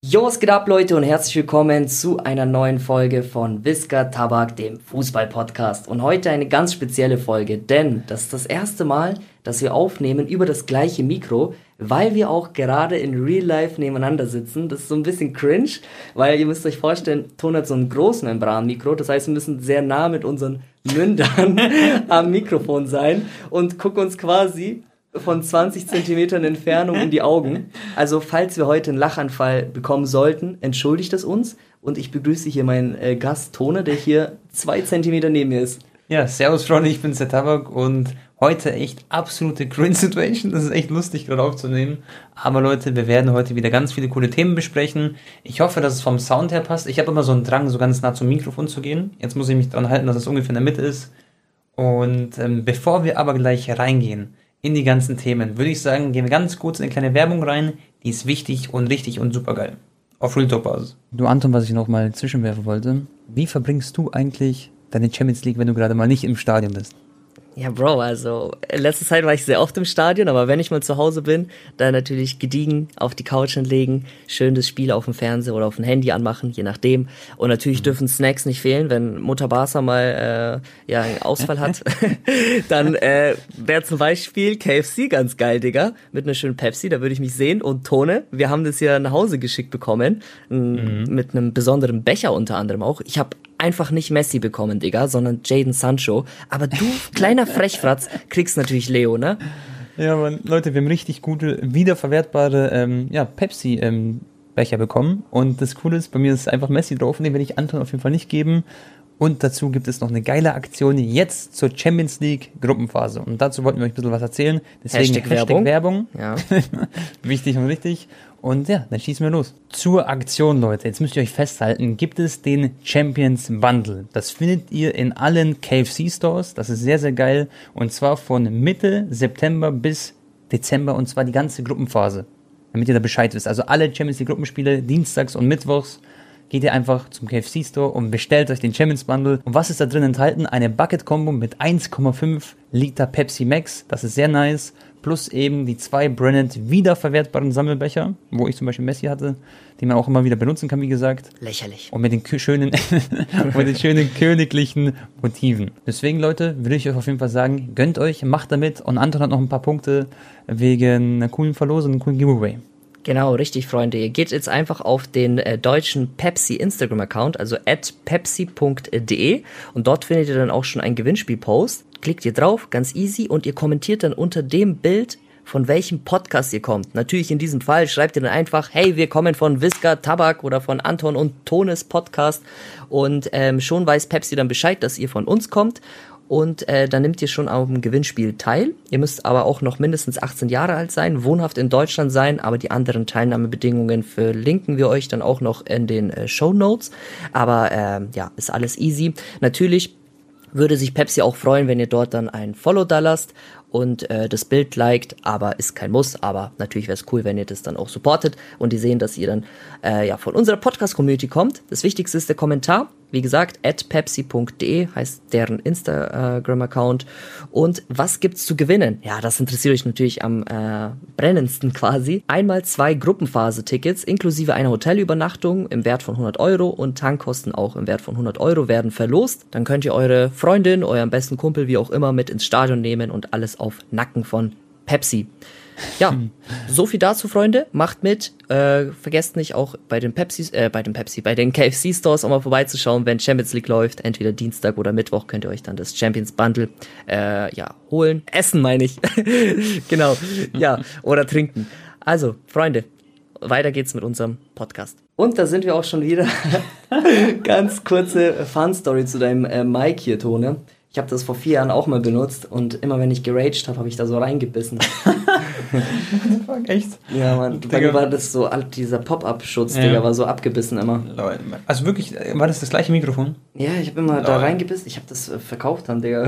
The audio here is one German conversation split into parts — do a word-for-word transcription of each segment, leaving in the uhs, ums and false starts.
Jo, was geht ab, Leute, und herzlich willkommen zu einer neuen Folge von Visca Tabak, dem Fußball-Podcast. Und heute eine ganz spezielle Folge, denn das ist das erste Mal, dass wir aufnehmen über das gleiche Mikro, weil wir auch gerade in Real Life nebeneinander sitzen. Das ist so ein bisschen cringe, weil ihr müsst euch vorstellen, Ton hat so ein großes Membranmikro, das heißt, wir müssen sehr nah mit unseren Mündern am Mikrofon sein und gucken uns quasi von zwanzig Zentimetern Entfernung in die Augen. Also falls wir heute einen Lachanfall bekommen sollten, entschuldigt es uns. Und ich begrüße hier meinen äh, Gast Tone, der hier zwei Zentimeter neben mir ist. Ja, servus Freunde, ich bin Tabak und heute echt absolute Cringe-Situation. Das ist echt lustig gerade aufzunehmen. Aber Leute, wir werden heute wieder ganz viele coole Themen besprechen. Ich hoffe, dass es vom Sound her passt. Ich habe immer so einen Drang, so ganz nah zum Mikrofon zu gehen. Jetzt muss ich mich dran halten, dass es ungefähr in der Mitte ist. Und ähm, bevor wir aber gleich reingehen in die ganzen Themen, würde ich sagen, gehen wir ganz kurz in eine kleine Werbung rein. Die ist wichtig und richtig und super geil. Auf Real Talk Basis. Du Anton, was ich noch mal zwischenwerfen wollte, wie verbringst du eigentlich deine Champions League, wenn du gerade mal nicht im Stadion bist? Ja, Bro, also in letzter Zeit war ich sehr oft im Stadion, aber wenn ich mal zu Hause bin, dann natürlich gediegen auf die Couch hinlegen, schön das Spiel auf dem Fernseher oder auf dem Handy anmachen, je nachdem. Und natürlich dürfen Snacks nicht fehlen, wenn Mutter Barca mal äh, ja einen Ausfall hat. Dann äh, wäre zum Beispiel K F C ganz geil, Digga, mit einer schönen Pepsi, da würde ich mich sehen. Und Tone, wir haben das ja nach Hause geschickt bekommen, m- mhm. mit einem besonderen Becher unter anderem auch. Ich habe einfach nicht Messi bekommen, Digga, sondern Jadon Sancho. Aber du, kleiner Frechfratz, kriegst natürlich Leo, ne? Ja, man, Leute, wir haben richtig gute, wiederverwertbare ähm, ja, Pepsi-Becher ähm, bekommen. Und das Coole ist, bei mir ist einfach Messi drauf, den werde ich Anton auf jeden Fall nicht geben. Und dazu gibt es noch eine geile Aktion jetzt zur Champions League Gruppenphase. Und dazu wollten wir euch ein bisschen was erzählen. Deswegen Hashtag Hashtag Werbung. Werbung. Ja. Wichtig und richtig. Und ja, dann schießen wir los. Zur Aktion, Leute. Jetzt müsst ihr euch festhalten, gibt es den Champions Bundle. Das findet ihr in allen K F C Stores. Das ist sehr, sehr geil. Und zwar von Mitte September bis Dezember. Und zwar die ganze Gruppenphase. Damit ihr da Bescheid wisst. Also alle Champions League Gruppenspiele, dienstags und mittwochs. Geht ihr einfach zum K F C Store und bestellt euch den Champions Bundle. Und was ist da drin enthalten? Eine Bucket Combo mit eins Komma fünf Liter Pepsi Max. Das ist sehr nice. Plus eben die zwei Branded wiederverwertbaren Sammelbecher, wo ich zum Beispiel Messi hatte, die man auch immer wieder benutzen kann, wie gesagt. Lächerlich. Und mit den k- schönen, mit den schönen königlichen Motiven. Deswegen, Leute, würde ich euch auf jeden Fall sagen, gönnt euch, macht damit. Und Anton hat noch ein paar Punkte wegen einer coolen Verlosung, einem coolen Giveaway. Genau, richtig, Freunde. Ihr geht jetzt einfach auf den äh, deutschen Pepsi Instagram-Account, also at pepsi punkt de, und dort findet ihr dann auch schon einen Gewinnspiel-Post. Klickt ihr drauf, ganz easy, und ihr kommentiert dann unter dem Bild, von welchem Podcast ihr kommt. Natürlich in diesem Fall schreibt ihr dann einfach, hey, wir kommen von Visca Tabak oder von Anton und Tones Podcast, und ähm, schon weiß Pepsi dann Bescheid, dass ihr von uns kommt. Und äh, dann nehmt ihr schon am Gewinnspiel teil. Ihr müsst aber auch noch mindestens achtzehn Jahre alt sein, wohnhaft in Deutschland sein, aber die anderen Teilnahmebedingungen verlinken wir euch dann auch noch in den äh, Shownotes. Aber äh, ja, ist alles easy. Natürlich würde sich Pepsi auch freuen, wenn ihr dort dann ein Follow da lasst und äh, das Bild liked, aber ist kein Muss, aber natürlich wäre es cool, wenn ihr das dann auch supportet und die sehen, dass ihr dann äh, ja von unserer Podcast-Community kommt. Das Wichtigste ist der Kommentar. Wie gesagt, at pepsi punkt de heißt deren Instagram-Account. Und was gibt's zu gewinnen? Ja, das interessiert euch natürlich am äh, brennendsten quasi. Einmal zwei Gruppenphase-Tickets inklusive einer Hotelübernachtung im Wert von hundert Euro und Tankkosten auch im Wert von hundert Euro werden verlost. Dann könnt ihr eure Freundin, euren besten Kumpel, wie auch immer, mit ins Stadion nehmen und alles auf Nacken von Pepsi. Ja, so viel dazu, Freunde. Macht mit. Äh, vergesst nicht auch bei den Pepsis, äh, bei den Pepsi, bei den K F C Stores auch mal vorbeizuschauen, wenn Champions League läuft. Entweder Dienstag oder Mittwoch könnt ihr euch dann das Champions Bundle äh, ja holen. Essen meine ich. Genau. Ja, oder trinken. Also, Freunde, weiter geht's mit unserem Podcast. Und da sind wir auch schon wieder. Ganz kurze Fun-Story zu deinem äh, Mic hier, Tone. Ich habe das vor vier Jahren auch mal benutzt und immer wenn ich geraged habe, habe ich da so reingebissen. Fuck, echt? Ja, Mann. Bei mir war das so, dieser Pop-Up-Schutz, ja. Digga, war so abgebissen immer. Also wirklich, war das das gleiche Mikrofon? Ja, ich habe immer Lol. da reingebissen. Ich habe das äh, verkauft dann, Digga.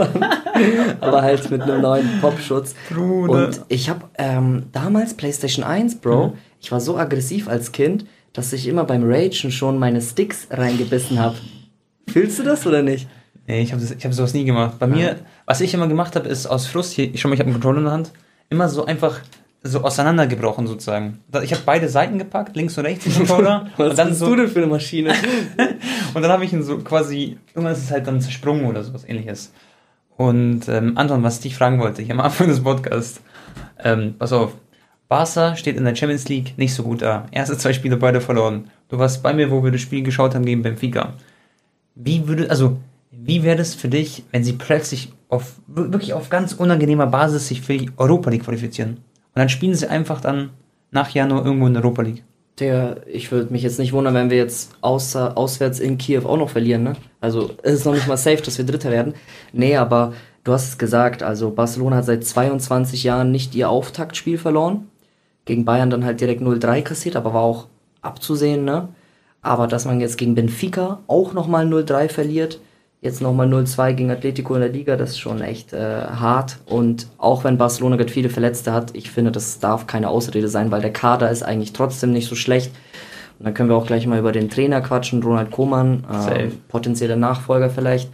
Aber halt mit einem neuen Pop-Schutz. Bruder. Und ich habe ähm, damals PlayStation eins, Bro, mhm. ich war so aggressiv als Kind, dass ich immer beim Ragen schon meine Sticks reingebissen habe. Fühlst du das oder nicht? Nee, ich habe hab sowas nie gemacht. Bei ja. mir, was ich immer gemacht habe, ist aus Frust, hier, ich schau mal, ich habe einen Controller in der Hand, immer so einfach so auseinandergebrochen sozusagen. Ich habe beide Seiten gepackt, links und rechts den Controller. Was und dann bist so, du denn für eine Maschine? und dann habe ich ihn so quasi, irgendwann ist es halt dann zersprungen oder sowas ähnliches. Und ähm, Anton, was ich dich fragen wollte, ich am Anfang des Podcasts, ähm, pass auf, Barca steht in der Champions League nicht so gut da. Erste zwei Spiele beide verloren. Du warst bei mir, wo wir das Spiel geschaut haben gegen Benfica. Wie würde, also, wie wäre das für dich, wenn sie plötzlich auf, wirklich auf ganz unangenehmer Basis sich für die Europa League qualifizieren? Und dann spielen sie einfach dann nach Januar irgendwo in der Europa League. Der, ich würde mich jetzt nicht wundern, wenn wir jetzt außer, auswärts in Kiew auch noch verlieren, ne? Also es ist noch nicht mal safe, dass wir Dritter werden. Nee, aber du hast es gesagt, also Barcelona hat seit zweiundzwanzig Jahren nicht ihr Auftaktspiel verloren. Gegen Bayern dann halt direkt null drei kassiert, aber war auch abzusehen, ne? Aber dass man jetzt gegen Benfica auch nochmal null drei verliert, jetzt nochmal null zwei gegen Atletico in der Liga, das ist schon echt äh, hart. Und auch wenn Barcelona gerade viele Verletzte hat, ich finde, das darf keine Ausrede sein, weil der Kader ist eigentlich trotzdem nicht so schlecht. Und dann können wir auch gleich mal über den Trainer quatschen, Ronald Koeman, äh, potenzieller Nachfolger vielleicht.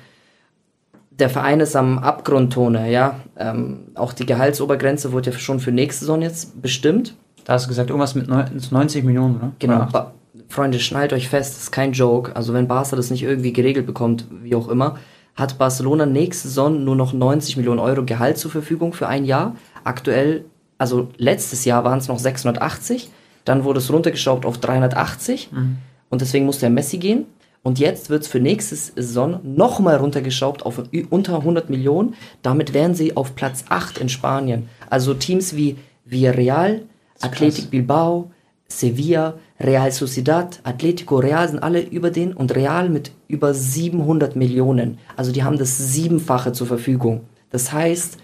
Der Verein ist am Abgrundtone, ja. Ähm, auch die Gehaltsobergrenze wurde ja schon für nächste Saison jetzt bestimmt. Da hast du gesagt, irgendwas mit neunzig Millionen, oder? Genau, Oder ba- Freunde, schnallt euch fest, das ist kein Joke. Also wenn Barca das nicht irgendwie geregelt bekommt, wie auch immer, hat Barcelona nächste Saison nur noch neunzig Millionen Euro Gehalt zur Verfügung für ein Jahr. Aktuell, also letztes Jahr waren es noch sechshundertachtzig, dann wurde es runtergeschraubt auf dreihundertachtzig mhm. und deswegen musste ja Messi gehen. Und jetzt wird es für nächste Saison nochmal runtergeschraubt auf unter hundert Millionen. Damit wären sie auf Platz acht in Spanien. Also Teams wie Villarreal, Athletic Bilbao, Sevilla, Real Sociedad, Atletico Real sind alle über den und Real mit über siebenhundert Millionen. Also die haben das Siebenfache zur Verfügung. Das heißt,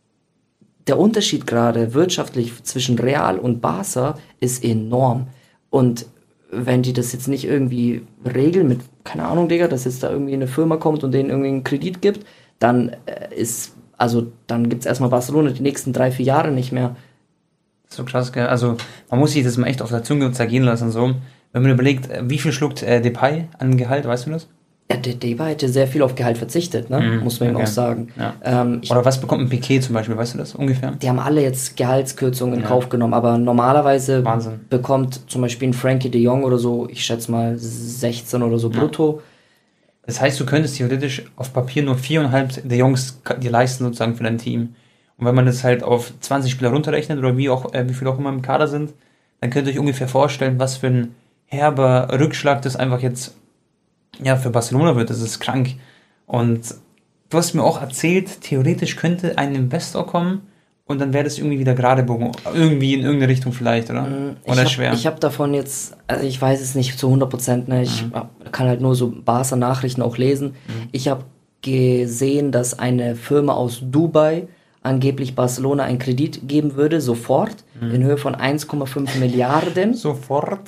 der Unterschied gerade wirtschaftlich zwischen Real und Barca ist enorm. Und wenn die das jetzt nicht irgendwie regeln mit, keine Ahnung, Digga, dass jetzt da irgendwie eine Firma kommt und denen irgendwie einen Kredit gibt, dann äh, ist, also dann gibt's erstmal Barcelona die nächsten drei, vier Jahre nicht mehr. So krass, gell? Also man muss sich das mal echt auf der Zunge zergehen lassen. So. Wenn man überlegt, wie viel schluckt äh, Depay an Gehalt, weißt du das? Ja, der Depay hätte sehr viel auf Gehalt verzichtet, ne? Mhm, muss man ihm okay. auch sagen. Ja. Ähm, ich, Oder was bekommt ein Piquet zum Beispiel, weißt du das ungefähr? die haben alle jetzt Gehaltskürzungen in Ja. Kauf genommen, aber normalerweise Wahnsinn. bekommt zum Beispiel ein Frankie de Jong oder so, ich schätze mal sechzehn oder so Ja. brutto. Das heißt, du könntest theoretisch auf Papier nur viereinhalb der Jungs dir leisten sozusagen für dein Team. Und wenn man das halt auf zwanzig Spieler runterrechnet oder wie auch äh, wie viele auch immer im Kader sind, dann könnt ihr euch ungefähr vorstellen, was für ein herber Rückschlag das einfach jetzt ja für Barcelona wird. Das ist krank. Und du hast mir auch erzählt, theoretisch könnte ein Investor kommen und dann wäre das irgendwie wieder gerade bogen. Irgendwie in irgendeine Richtung vielleicht, oder? Ich Oder hab, schwer? Ich habe davon jetzt, also ich weiß es nicht zu hundert Prozent, ne? Ich Mhm. hab- kann halt nur so Barca-Nachrichten auch lesen. Mhm. Ich habe gesehen, dass eine Firma aus Dubai angeblich Barcelona einen Kredit geben würde, sofort, Mhm. in Höhe von eins Komma fünf Milliarden. Sofort.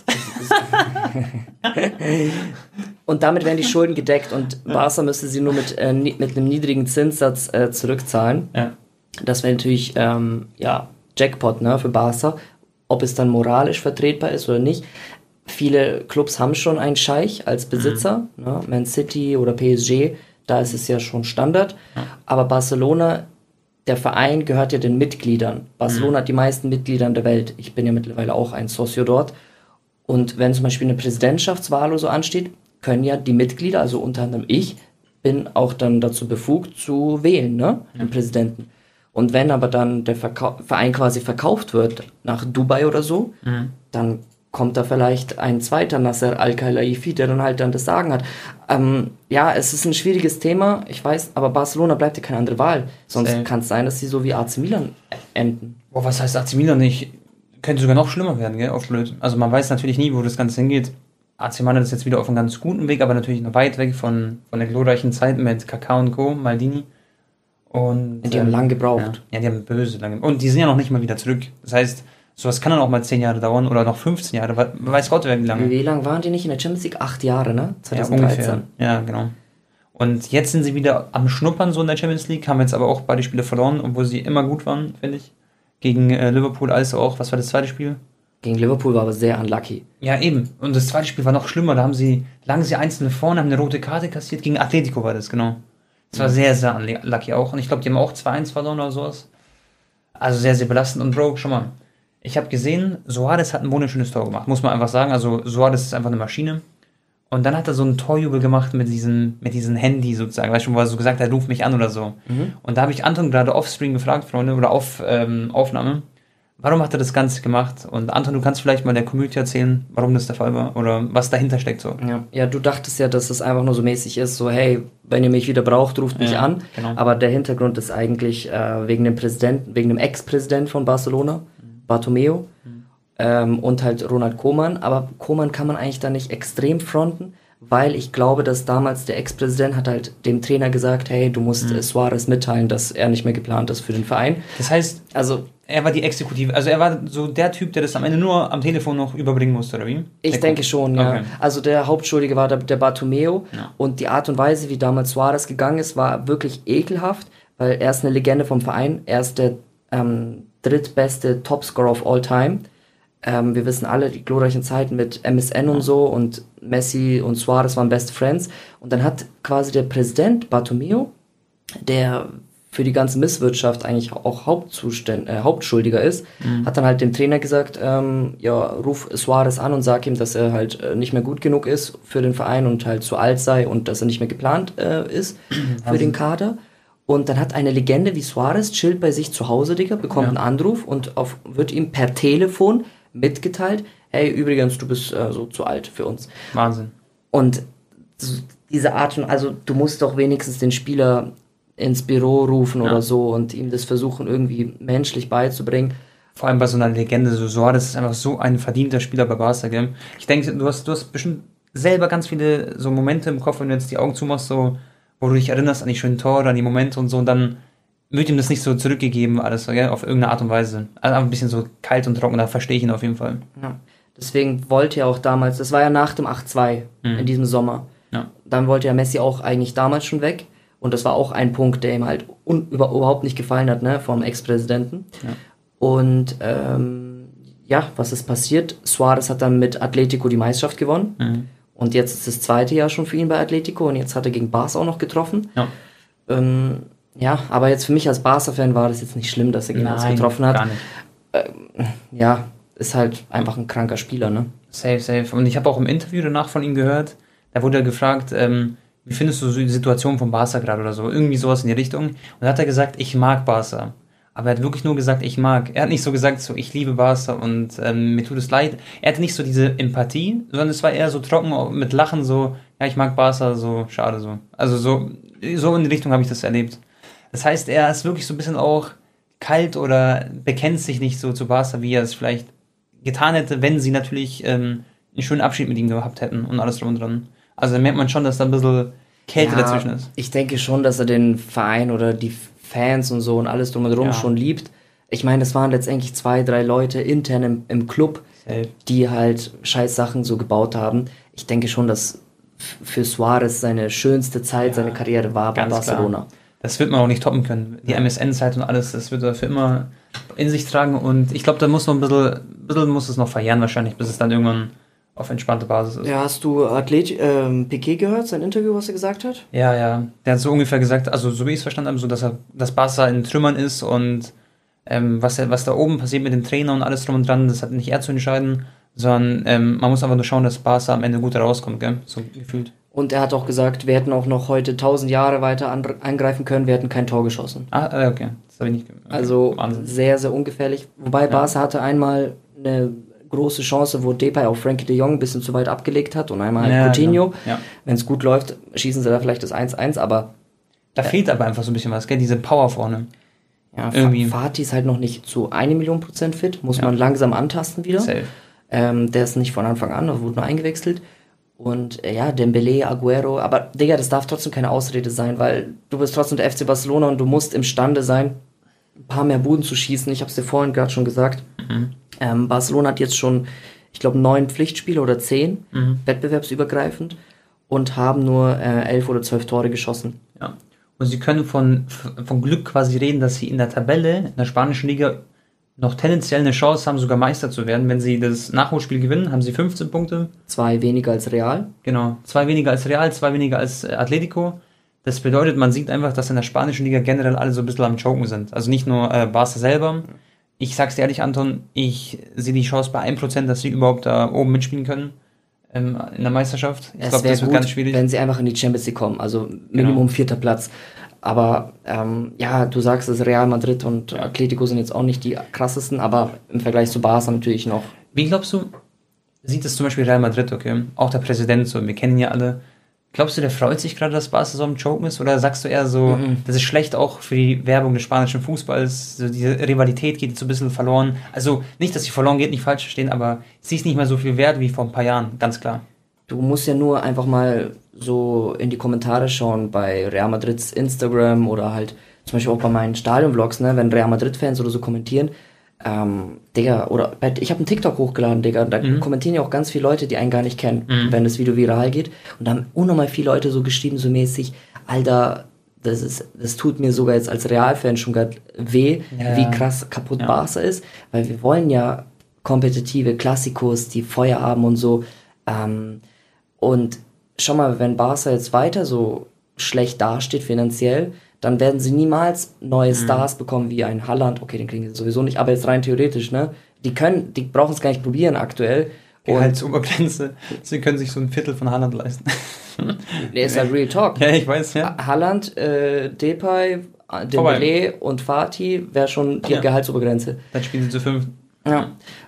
Und damit wären die Schulden gedeckt und Barca müsste sie nur mit, äh, ni- mit einem niedrigen Zinssatz äh, zurückzahlen. Ja. Das wäre natürlich ähm, ja, Jackpot, ne, für Barca. Ob es dann moralisch vertretbar ist oder nicht. Viele Clubs haben schon einen Scheich als Besitzer, mhm. ne, Man City oder P S G, da ist es ja schon Standard. Ja. Aber Barcelona, der Verein gehört ja den Mitgliedern. Barcelona Mhm. hat die meisten Mitglieder in der Welt. Ich bin ja mittlerweile auch ein Socio dort. Und wenn zum Beispiel eine Präsidentschaftswahl oder so ansteht, können ja die Mitglieder, also unter anderem ich, bin auch dann dazu befugt zu wählen, ne, den Mhm. Präsidenten. Und wenn aber dann der Verkau- Verein quasi verkauft wird nach Dubai oder so, Mhm. dann kommt da vielleicht ein zweiter Nasser Al-Khelaifi, der dann halt dann das Sagen hat. Ähm, ja, es ist ein schwieriges Thema, ich weiß, aber Barcelona bleibt ja keine andere Wahl. Sonst Safe. kann es sein, dass sie so wie A C Milan enden. Boah, was heißt A C Milan nicht? Könnte sogar noch schlimmer werden, gell? Auf blöd. Also man weiß natürlich nie, wo das Ganze hingeht. A C Milan ist jetzt wieder auf einem ganz guten Weg, aber natürlich noch weit weg von, von der glorreichen Zeit mit Kaká und Co., Maldini. Und, Die haben ähm, lang gebraucht. Ja, ja, die haben böse lange. Und die sind ja noch nicht mal wieder zurück. Das heißt, sowas kann dann auch mal zehn Jahre dauern oder noch fünfzehn Jahre. We- Weiß Gott, wie lange. Wie lange waren die nicht in der Champions League? Acht Jahre, ne? Ja, zwanzig dreizehn. ungefähr. Ja, genau. Und jetzt sind sie wieder am Schnuppern so in der Champions League, haben jetzt aber auch beide Spiele verloren, obwohl sie immer gut waren, finde ich. Gegen äh, Liverpool als auch, was war das zweite Spiel? Gegen Liverpool war aber sehr unlucky. Ja, eben. Und das zweite Spiel war noch schlimmer. Da haben sie, lagen sie einzeln vorne, haben eine rote Karte kassiert. Gegen Atletico war das, genau. Das war sehr, sehr unlucky auch. Und ich glaube, die haben auch zwei eins verloren oder sowas. Also sehr, sehr belastend. Und Bro, schau mal. Ich habe gesehen, Suarez hat ein wunderschönes Tor gemacht, muss man einfach sagen. Also Suarez ist einfach eine Maschine. Und dann hat er so einen Torjubel gemacht mit diesem, mit diesem Handy sozusagen, weißt du, wo er so gesagt hat, ruf mich an oder so. Mhm. Und da habe ich Anton gerade offscreen gefragt, Freunde, oder auf ähm, Aufnahme, warum hat er das Ganze gemacht? Und Anton, du kannst vielleicht mal der Community erzählen, warum das der Fall war oder was dahinter steckt so. Ja, ja, du dachtest ja, dass es einfach nur so mäßig ist, so hey, wenn ihr mich wieder braucht, ruft mich ja, an. Genau. Aber der Hintergrund ist eigentlich äh, wegen dem Präsidenten, wegen dem Ex-Präsident von Barcelona, mhm. Bartomeu, mhm. Ähm, und halt Ronald Koeman. Aber Koeman kann man eigentlich da nicht extrem fronten, weil ich glaube, dass damals der Ex-Präsident hat halt dem Trainer gesagt, hey, du musst mhm. Suarez mitteilen, dass er nicht mehr geplant ist für den Verein. Das heißt, also er war die Exekutive, also er war so der Typ, der das am Ende nur am Telefon noch überbringen musste, oder wie? Ich der denke schon, ja. Okay. Also der Hauptschuldige war der, der Bartomeu ja. und die Art und Weise, wie damals Suarez gegangen ist, war wirklich ekelhaft, weil er ist eine Legende vom Verein, er ist der ähm, drittbeste Topscorer of all time. Ähm, wir wissen alle, die glorreichen Zeiten mit M S N und so und Messi und Suarez waren Best Friends. Und dann hat quasi der Präsident Bartomeu, der für die ganze Misswirtschaft eigentlich auch Hauptzuständ, äh, Hauptschuldiger ist, mhm. hat dann halt dem Trainer gesagt, ähm, ja, ruf Suarez an und sag ihm, dass er halt äh, nicht mehr gut genug ist für den Verein und halt zu alt sei und dass er nicht mehr geplant äh, ist für den Kader. Und dann hat eine Legende wie Suarez chillt bei sich zu Hause, Digga, bekommt ja. einen Anruf und auf, wird ihm per Telefon mitgeteilt, hey, übrigens, du bist äh, so zu alt für uns. Wahnsinn. Und diese Art von, also du musst doch wenigstens den Spieler ins Büro rufen ja. oder so und ihm das versuchen irgendwie menschlich beizubringen. Vor allem bei so einer Legende, so Suarez ist einfach so ein verdienter Spieler bei Barca, gell? Ich denke, du hast, du hast bestimmt selber ganz viele so Momente im Kopf, wenn du jetzt die Augen zumachst, so, wo du dich erinnerst an die schönen Tore, an die Momente und so, und dann wird ihm das nicht so zurückgegeben, alles, gell? Auf irgendeine Art und Weise. Also ein bisschen so kalt und trocken, da verstehe ich ihn auf jeden Fall. Ja. Deswegen wollte er auch damals, das war ja nach dem acht zwei mhm. in diesem Sommer, ja. dann wollte ja Messi auch eigentlich damals schon weg. Und das war auch ein Punkt, der ihm halt un- über- überhaupt nicht gefallen hat, ne, vom Ex-Präsidenten. Ja. Und ähm, ja, was ist passiert? Suarez hat dann mit Atletico die Meisterschaft gewonnen. Mhm. Und jetzt ist das zweite Jahr schon für ihn bei Atletico. Und jetzt hat er gegen Barca auch noch getroffen. Ja, ähm, ja aber jetzt für mich als Barca-Fan war das jetzt nicht schlimm, dass er gegen uns getroffen hat. Gar nicht. Ähm, ja, ist halt einfach ein kranker Spieler, ne? Safe, safe. Und ich habe auch im Interview danach von ihm gehört, da wurde er gefragt, ähm, wie findest du so die Situation von Barca gerade oder so? Irgendwie sowas in die Richtung. Und da hat er gesagt, ich mag Barca. Aber er hat wirklich nur gesagt, ich mag. Er hat nicht so gesagt, so, ich liebe Barca und ähm, mir tut es leid. Er hatte nicht so diese Empathie, sondern es war eher so trocken mit Lachen, so, ja, ich mag Barca, so, schade, so. Also so, so in die Richtung habe ich das erlebt. Das heißt, er ist wirklich so ein bisschen auch kalt oder bekennt sich nicht so zu Barca, wie er es vielleicht getan hätte, wenn sie natürlich ähm, einen schönen Abschied mit ihm gehabt hätten und alles drum und dran. Also da merkt man schon, dass da ein bisschen Kälte ja, dazwischen ist. Ich denke schon, dass er den Verein oder die Fans und so und alles drum und drum ja. schon liebt. Ich meine, es waren letztendlich zwei, drei Leute intern im, im Club, Safe. die halt scheiß Sachen so gebaut haben. Ich denke schon, dass für Suarez seine schönste Zeit, ja, seine Karriere war bei Barcelona. Klar. Das wird man auch nicht toppen können. Die ja. M S N-Zeit und alles, das wird er für immer in sich tragen. Und ich glaube, da muss noch ein bisschen, ein bisschen muss es noch verjähren wahrscheinlich, bis es dann irgendwann auf entspannte Basis ist. Ja, hast du Athlet, ähm, Piqué gehört, sein Interview, was er gesagt hat? Ja, ja. Der hat so ungefähr gesagt, also so wie ich es verstanden habe, so dass er, dass Barca in Trümmern ist und ähm, was, was da oben passiert mit dem Trainer und alles drum und dran, das hat nicht er zu entscheiden, sondern ähm, man muss einfach nur schauen, dass Barca am Ende gut rauskommt, gell? So gefühlt. Und er hat auch gesagt, wir hätten auch noch heute tausend Jahre weiter an, angreifen können, wir hätten kein Tor geschossen. Ah, okay. Das habe ich nicht gehört. Okay. Also Wahnsinn. Sehr, sehr ungefährlich. Wobei ja. Barca hatte einmal eine große Chance, wo Depay auf Frankie de Jong ein bisschen zu weit abgelegt hat und einmal ja, Coutinho. Genau. Ja. Wenn es gut läuft, schießen sie da vielleicht das eins eins, aber da äh, fehlt aber einfach so ein bisschen was, gell? Diese Power vorne. Ja, irgendwie. Fatih ist halt noch nicht zu eine Million Prozent fit, muss ja. man langsam antasten wieder. Safe. Ähm, der ist nicht von Anfang an, wurde nur eingewechselt. Und äh, ja, Dembélé, Aguero, aber Digga, das darf trotzdem keine Ausrede sein, weil du bist trotzdem der F C Barcelona und du musst imstande sein, ein paar mehr Buden zu schießen. Ich habe es dir vorhin gerade schon gesagt. Mhm. Ähm, Barcelona hat jetzt schon, ich glaube, neun Pflichtspiele oder zehn, mhm. wettbewerbsübergreifend, und haben nur äh, elf oder zwölf Tore geschossen. Ja. Und sie können von, von Glück quasi reden, dass sie in der Tabelle, in der spanischen Liga, noch tendenziell eine Chance haben, sogar Meister zu werden. Wenn sie das Nachholspiel gewinnen, haben sie fünfzehn Punkte. Zwei weniger als Real. Genau, zwei weniger als Real, zwei weniger als Atletico. Das bedeutet, man sieht einfach, dass in der spanischen Liga generell alle so ein bisschen am Choken sind. Also nicht nur äh, Barca selber, Ich sag's dir ehrlich, Anton, ich sehe die Chance bei ein Prozent, dass sie überhaupt da oben mitspielen können ähm, in der Meisterschaft. Ich Es glaube, wäre das wird gut, ganz schwierig. wenn sie einfach in die Champions League kommen, also Minimum Genau. vierter Platz. Aber ähm, ja, du sagst es, Real Madrid und Atletico sind jetzt auch nicht die krassesten, aber im Vergleich zu Barca natürlich noch. Wie glaubst du, sieht es zum Beispiel Real Madrid, okay? Auch der Präsident so, wir kennen ihn ja alle. Glaubst du, der freut sich gerade, dass Barca so am Joken ist? Oder sagst du eher so, Mhm. das ist schlecht auch für die Werbung des spanischen Fußballs, so diese Rivalität geht jetzt so ein bisschen verloren. Also nicht, dass sie verloren geht, nicht falsch verstehen, aber sie ist nicht mehr so viel wert wie vor ein paar Jahren, ganz klar. Du musst ja nur einfach mal so in die Kommentare schauen bei Real Madrids Instagram oder halt zum Beispiel auch bei meinen Stadion-Vlogs, ne, wenn Real Madrid-Fans oder so kommentieren. Ähm, Digga, oder bei, ich habe einen TikTok hochgeladen, Digga, da Mhm. kommentieren ja auch ganz viele Leute, die einen gar nicht kennen, Mhm. wenn das Video viral geht. Und da haben unnormal viele Leute so geschrieben, so mäßig, Alter, das ist, das tut mir sogar jetzt als Real-Fan schon grad weh, Ja. wie krass kaputt Ja. Barca ist, weil wir wollen ja kompetitive Klassikos, die Feuer haben und so. Ähm, und schau mal, wenn Barca jetzt weiter so schlecht dasteht finanziell, dann werden sie niemals neue Stars bekommen wie ein Haaland. Okay, den kriegen sie sowieso nicht, aber jetzt rein theoretisch, ne? Die können, die brauchen es gar nicht probieren aktuell. Und Gehaltsobergrenze, sie können sich so ein Viertel von Haaland leisten. der ist halt Real Talk. Ja, ich weiß, ja. Haaland, äh, Depay, Dembélé und Fati wäre schon die Ja. Gehaltsobergrenze. Dann spielen sie zu fünf. Ja.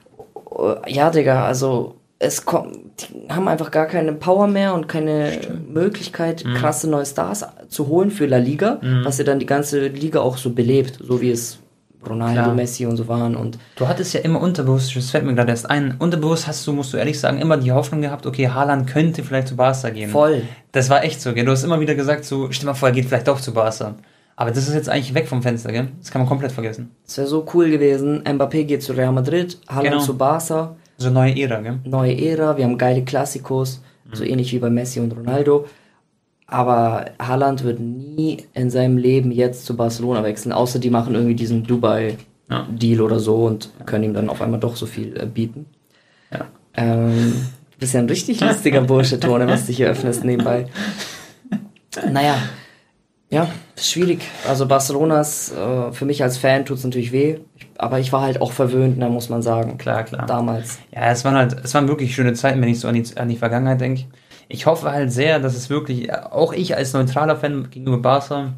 Ja, Digga, also es kommt, die haben einfach gar keine Power mehr und keine Möglichkeit, krasse neue Stars zu holen für La Liga, was ja dann die ganze Liga auch so belebt, so wie es Ronaldo, Klar. Messi und so waren. Und Du hattest ja immer unterbewusst, das fällt mir gerade erst ein, unterbewusst hast du, musst du ehrlich sagen, immer die Hoffnung gehabt, okay, Haaland könnte vielleicht zu Barca gehen. voll. Das war echt so, gell? Du hast immer wieder gesagt, so, stell mal vor, er geht vielleicht doch zu Barca. Aber das ist jetzt eigentlich weg vom Fenster, gell? Das kann man komplett vergessen. Es wäre so cool gewesen. Mbappé geht zu Real Madrid, Haaland Genau. zu Barca, So eine neue Ära, gell? neue Ära, wir haben geile Klassikos, so ähnlich wie bei Messi und Ronaldo. Aber Haaland wird nie in seinem Leben jetzt zu Barcelona wechseln, außer die machen irgendwie diesen Dubai-Deal Ja. oder so und können ihm dann auf einmal doch so viel äh, bieten. Ja. Ähm, du bist ja ein richtig lustiger Bursche, Tone, was du hier öffnest nebenbei. Naja, ja, ist schwierig. Also Barcelonas, äh, für mich als Fan tut es natürlich weh, ich, aber ich war halt auch verwöhnt, da muss man sagen, Klar, klar. damals. Ja, es waren halt, es waren wirklich schöne Zeiten, wenn ich so an die, an die Vergangenheit denke. Ich hoffe halt sehr, dass es wirklich, auch ich als neutraler Fan gegenüber Barca,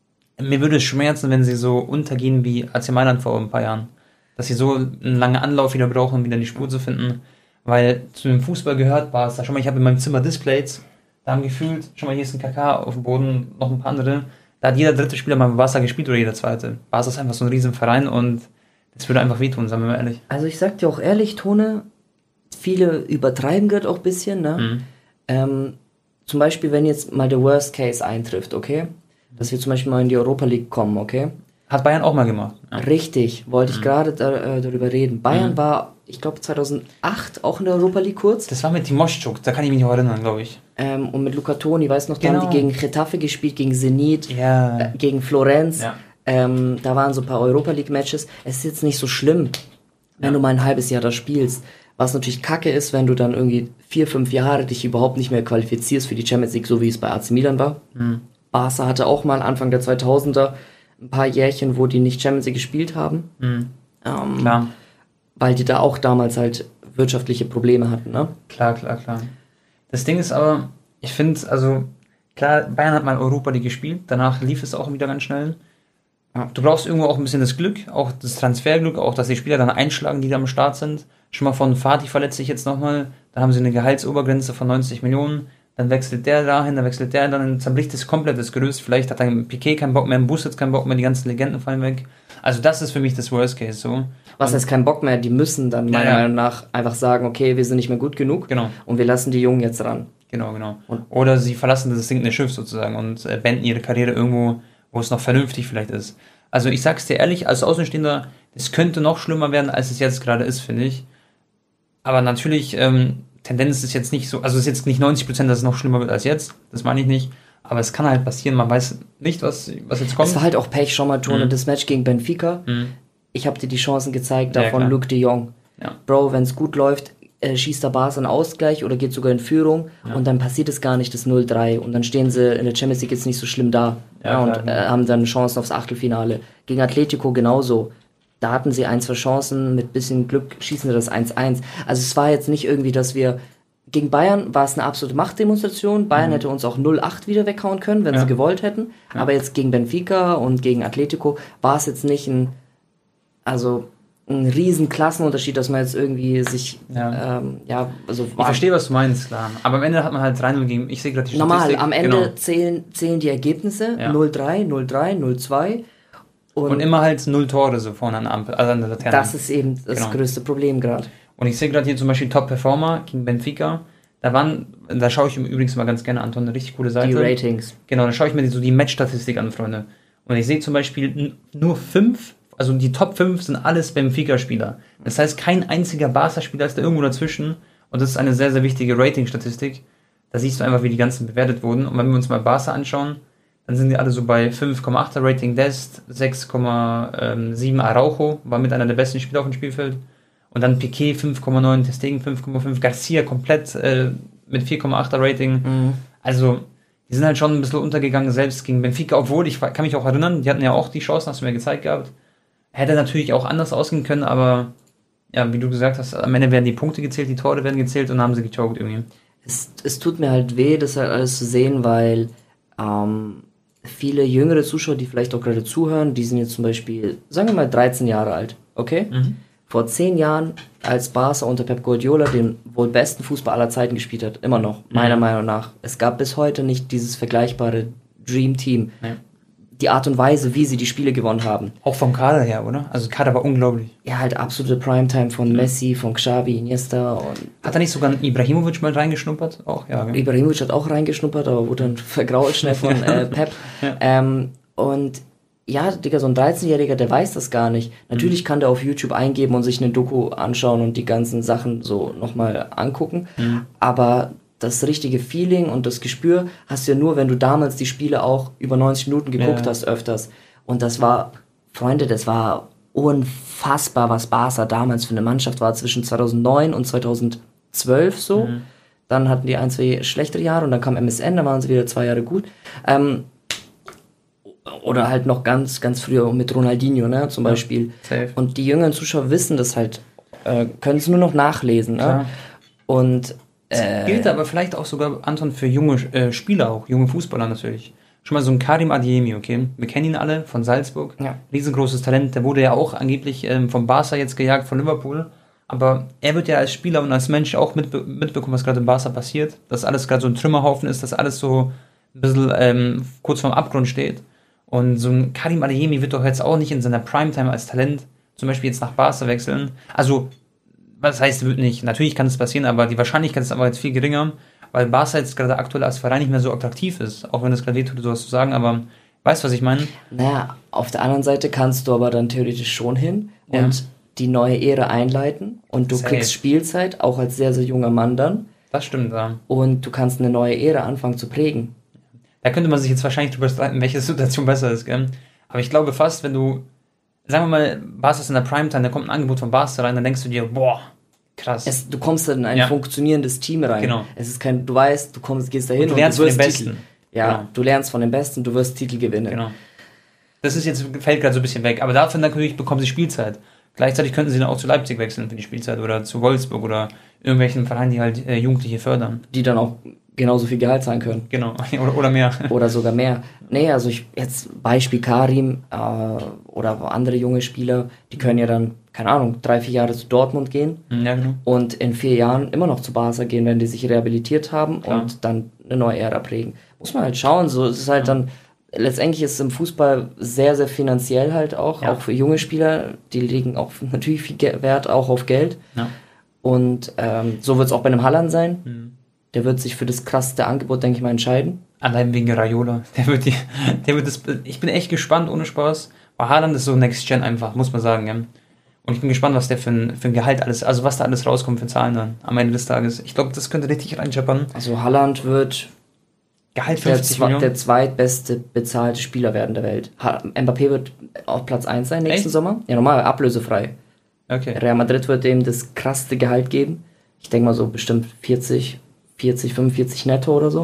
mir würde es schmerzen, wenn sie so untergehen wie A C Mailand vor ein paar Jahren. Dass sie so einen langen Anlauf wieder brauchen, um wieder die Spur zu finden. Weil zu dem Fußball gehört Barca. Schau mal, ich habe in meinem Zimmer Displays, da haben gefühlt, schau mal, hier ist ein K K auf dem Boden, noch ein paar andere. Da hat jeder dritte Spieler mal bei Barca gespielt oder jeder zweite. Barca ist einfach so ein riesen Verein und das würde einfach wehtun, sagen wir mal ehrlich. Also ich sag dir auch ehrlich, Tone, viele übertreiben gerade auch ein bisschen, ne? Mhm. Ähm, zum Beispiel, wenn jetzt mal der Worst Case eintrifft, okay? Dass wir zum Beispiel mal in die Europa League kommen, okay? Hat Bayern auch mal gemacht. Ja. Richtig, wollte ich gerade da, äh, darüber reden. Bayern war, ich glaube, zweitausendacht auch in der Europa League kurz. Das war mit Timoschuk, da kann ich mich noch erinnern, glaube ich. Ähm, und mit Luca Toni, weißt du noch, da Genau. haben die gegen Getafe gespielt, gegen Zenit, Ja. äh, gegen Florenz. Ja. Ähm, da waren so ein paar Europa League Matches. Es ist jetzt nicht so schlimm, wenn du mal ein halbes Jahr da spielst. Was natürlich kacke ist, wenn du dann irgendwie vier, fünf Jahre dich überhaupt nicht mehr qualifizierst für die Champions League, so wie es bei A C Milan war. Mhm. Barca hatte auch mal Anfang der zweitausender ein paar Jährchen, wo die nicht Champions League gespielt haben. Mhm. Ähm, Klar, weil die da auch damals halt wirtschaftliche Probleme hatten, ne? klar, klar, klar. Das Ding ist aber, ich finde, also, klar, Bayern hat mal Europa League gespielt, danach lief es auch wieder ganz schnell. Ja. Du brauchst irgendwo auch ein bisschen das Glück, auch das Transferglück, auch dass die Spieler dann einschlagen, die da am Start sind. Schon mal von Fatih verletzt sich jetzt nochmal, dann haben sie eine Gehaltsobergrenze von neunzig Millionen, dann wechselt der dahin, dann wechselt der, dann zerbricht das komplett das Gerüst. Vielleicht hat dann Piqué keinen Bock mehr, Busquets keinen Bock mehr, die ganzen Legenden fallen weg. Also das ist für mich das Worst Case so. Was heißt kein Bock mehr? Die müssen dann meiner Ja, ja. Meinung nach einfach sagen, okay, wir sind nicht mehr gut genug Genau. und wir lassen die Jungen jetzt ran. Genau, genau. Und- Oder sie verlassen das sinkende Schiff sozusagen und äh, beenden ihre Karriere irgendwo, wo es noch vernünftig vielleicht ist. Also ich sag's dir ehrlich, als Außenstehender, es könnte noch schlimmer werden, als es jetzt gerade ist, finde ich. Aber natürlich, ähm, Tendenz ist jetzt nicht so, also es ist jetzt nicht neunzig Prozent, dass es noch schlimmer wird als jetzt, das meine ich nicht. Aber es kann halt passieren, man weiß nicht, was, was jetzt kommt. Es war halt auch Pech, schon mal Tone, Mhm. das Match gegen Benfica. Mhm. Ich habe dir die Chancen gezeigt, da Ja, von klar. Luc de Jong. Ja. Bro, wenn es gut läuft, äh, schießt der Barca einen Ausgleich oder geht sogar in Führung und dann passiert es gar nicht, das null drei und dann stehen sie in der Champions League jetzt nicht so schlimm da Ja, ja, und klar, äh, genau. haben dann Chancen aufs Achtelfinale. Gegen Atletico genauso. da hatten sie ein, zwei Chancen, mit bisschen Glück schießen sie das eins eins. Also es war jetzt nicht irgendwie, dass wir, gegen Bayern war es eine absolute Machtdemonstration, Bayern mhm. hätte uns auch null acht wieder weghauen können, wenn ja. sie gewollt hätten, ja. aber jetzt gegen Benfica und gegen Atletico war es jetzt nicht ein, also ein riesen Klassenunterschied, dass man jetzt irgendwie sich, ja, ähm, ja also... Ich verstehe, was du meinst, klar. Aber am Ende hat man halt drei null gegen, ich sehe gerade die Statistik. Normal, am Ende genau. zählen, zählen die Ergebnisse, ja. null drei, null drei, null zwei. Und, und immer halt null Tore so vorne an der Ampel, also an der Laterne. Das ist eben das genau. größte Problem gerade. Und ich sehe gerade hier zum Beispiel Top-Performer gegen Benfica. Da waren, da schaue ich übrigens mal ganz gerne, Anton, eine richtig coole Seite. Die Ratings. Genau, da schaue ich mir die, so die Match-Statistik an, Freunde. Und ich sehe zum Beispiel n- nur fünf, also die Top fünf sind alles Benfica-Spieler. Das heißt, kein einziger Barca-Spieler ist da irgendwo dazwischen. Und das ist eine sehr, sehr wichtige Rating-Statistik. Da siehst du einfach, wie die ganzen bewertet wurden. Und wenn wir uns mal Barca anschauen, dann sind die alle so bei fünf Komma achter Rating Dest, sechs Komma sieben Araujo, war mit einer der besten Spieler auf dem Spielfeld. Und dann Piqué fünf Komma neun, Ter Stegen fünf Komma fünf, Garcia komplett äh, mit vier Komma achter Rating. Mhm. Also, die sind halt schon ein bisschen untergegangen, selbst gegen Benfica, obwohl, ich kann mich auch erinnern, die hatten ja auch die Chancen, hast du mir gezeigt gehabt. Hätte natürlich auch anders ausgehen können, aber ja, wie du gesagt hast, am Ende werden die Punkte gezählt, die Tore werden gezählt und dann haben sie gechoked irgendwie. Es, es tut mir halt weh, das halt alles zu sehen, weil ähm, viele jüngere Zuschauer, die vielleicht auch gerade zuhören, die sind jetzt zum Beispiel, sagen wir mal, dreizehn Jahre alt, okay? Mhm. Vor zehn Jahren, als Barca unter Pep Guardiola den wohl besten Fußball aller Zeiten gespielt hat, immer noch, meiner mhm. Meinung nach. Es gab bis heute nicht dieses vergleichbare Dream Team. Ja. Die Art und Weise, wie sie die Spiele gewonnen haben. Auch vom Kader her, oder? Also Kader war unglaublich. Ja, halt absolute Primetime von Messi, von Xavi, Iniesta und... Hat da nicht sogar Ibrahimovic mal reingeschnuppert? Auch, ja. Okay. Ibrahimovic hat auch reingeschnuppert, aber wurde dann vergrault schnell von äh, Pep. Ja. Ähm, und ja, Digga, so ein dreizehnjähriger, der weiß das gar nicht. Natürlich mhm. kann der auf YouTube eingeben und sich eine Doku anschauen und die ganzen Sachen so nochmal angucken. Mhm. Aber das richtige Feeling und das Gespür hast du ja nur, wenn du damals die Spiele auch über neunzig Minuten geguckt ja. hast öfters. Und das war, Freunde, das war unfassbar, was Barca damals für eine Mannschaft war, zwischen zweitausendneun und zweitausendzwölf so. Mhm. Dann hatten die ein, zwei schlechtere Jahre und dann kam M S N, dann waren sie wieder zwei Jahre gut. Ähm, oder halt noch ganz, ganz früher mit Ronaldinho, ne, zum ja, Beispiel. Safe. Und die jüngeren Zuschauer wissen das halt, äh, können es nur noch nachlesen, ne? Und das äh, gilt aber vielleicht auch sogar, Anton, für junge äh, Spieler auch, junge Fußballer natürlich. Schon mal so ein Karim Adeyemi, okay? Wir kennen ihn alle von Salzburg. Ja. Riesengroßes Talent. Der wurde ja auch angeblich ähm, vom Barca jetzt gejagt, von Liverpool. Aber er wird ja als Spieler und als Mensch auch mitbe- mitbekommen, was gerade im Barca passiert. Dass alles gerade so ein Trümmerhaufen ist, dass alles so ein bisschen ähm, kurz vorm Abgrund steht. Und so ein Karim Adeyemi wird doch jetzt auch nicht in seiner Primetime als Talent zum Beispiel jetzt nach Barca wechseln. Also, was heißt, wird nicht. Natürlich kann es passieren, aber die Wahrscheinlichkeit ist aber jetzt viel geringer, weil Barca jetzt gerade aktuell als Verein nicht mehr so attraktiv ist. Auch wenn es gerade wehtut, sowas zu sagen, aber weißt du, was ich meine? Naja, auf der anderen Seite kannst du aber dann theoretisch schon hin ja. und die neue Ära einleiten und du Safe. kriegst Spielzeit, auch als sehr, sehr junger Mann dann. Das stimmt, ja. Und du kannst eine neue Ära anfangen zu prägen. Da könnte man sich jetzt wahrscheinlich drüber streiten, welche Situation besser ist, gell? Aber ich glaube fast, wenn du, sagen wir mal, Barca ist in der Primetime, da kommt ein Angebot von Barca rein, dann denkst du dir, boah, krass. Es, du kommst dann in ein ja. funktionierendes Team rein. Genau. Es ist kein, du weißt, du kommst, gehst dahin und, du lernst und du wirst von den Besten. Titel. Ja, genau. Du lernst von den Besten, du wirst Titel gewinnen. Genau. Das ist jetzt, fällt gerade so ein bisschen weg, aber dafür natürlich bekommen sie Spielzeit. Gleichzeitig könnten sie dann auch zu Leipzig wechseln für die Spielzeit oder zu Wolfsburg oder irgendwelchen Vereinen, die halt äh, Jugendliche fördern. Die dann auch genauso viel Gehalt zahlen können. Genau, oder, oder mehr. Oder sogar mehr. Nee, also ich, jetzt Beispiel Karim äh, oder andere junge Spieler, die können ja dann, keine Ahnung, drei, vier Jahre zu Dortmund gehen ja, genau. und in vier Jahren immer noch zu Barca gehen, wenn die sich rehabilitiert haben Klar. und dann eine neue Ära prägen. Muss man halt schauen, so es ist halt ja. dann, letztendlich ist es im Fußball sehr, sehr finanziell halt auch, ja. auch für junge Spieler, die legen auch natürlich viel Wert auch auf Geld. Ja. Und ähm, so wird es auch bei einem Haaland sein. Mhm. Der wird sich für das krasseste Angebot, denke ich mal, entscheiden. Allein wegen Raiola. Der wird die, der wird das, ich bin echt gespannt, ohne Spaß. Weil Haaland ist so Next Gen einfach, muss man sagen, ja. Und ich bin gespannt, was der für ein, für ein Gehalt alles, also was da alles rauskommt für Zahlen dann am Ende des Tages. Ich glaube, das könnte richtig reinscheppern. Also Haaland wird Gehalt fünfzig Millionen. Der zweitbeste bezahlte Spieler werden der Welt. Ha- Mbappé wird auf Platz eins sein nächsten Echt? Sommer. Ja, normal, ablösefrei. Okay. Real Madrid wird ihm das krasseste Gehalt geben. Ich denke mal so bestimmt vierzig, vierzig, fünfundvierzig netto oder so.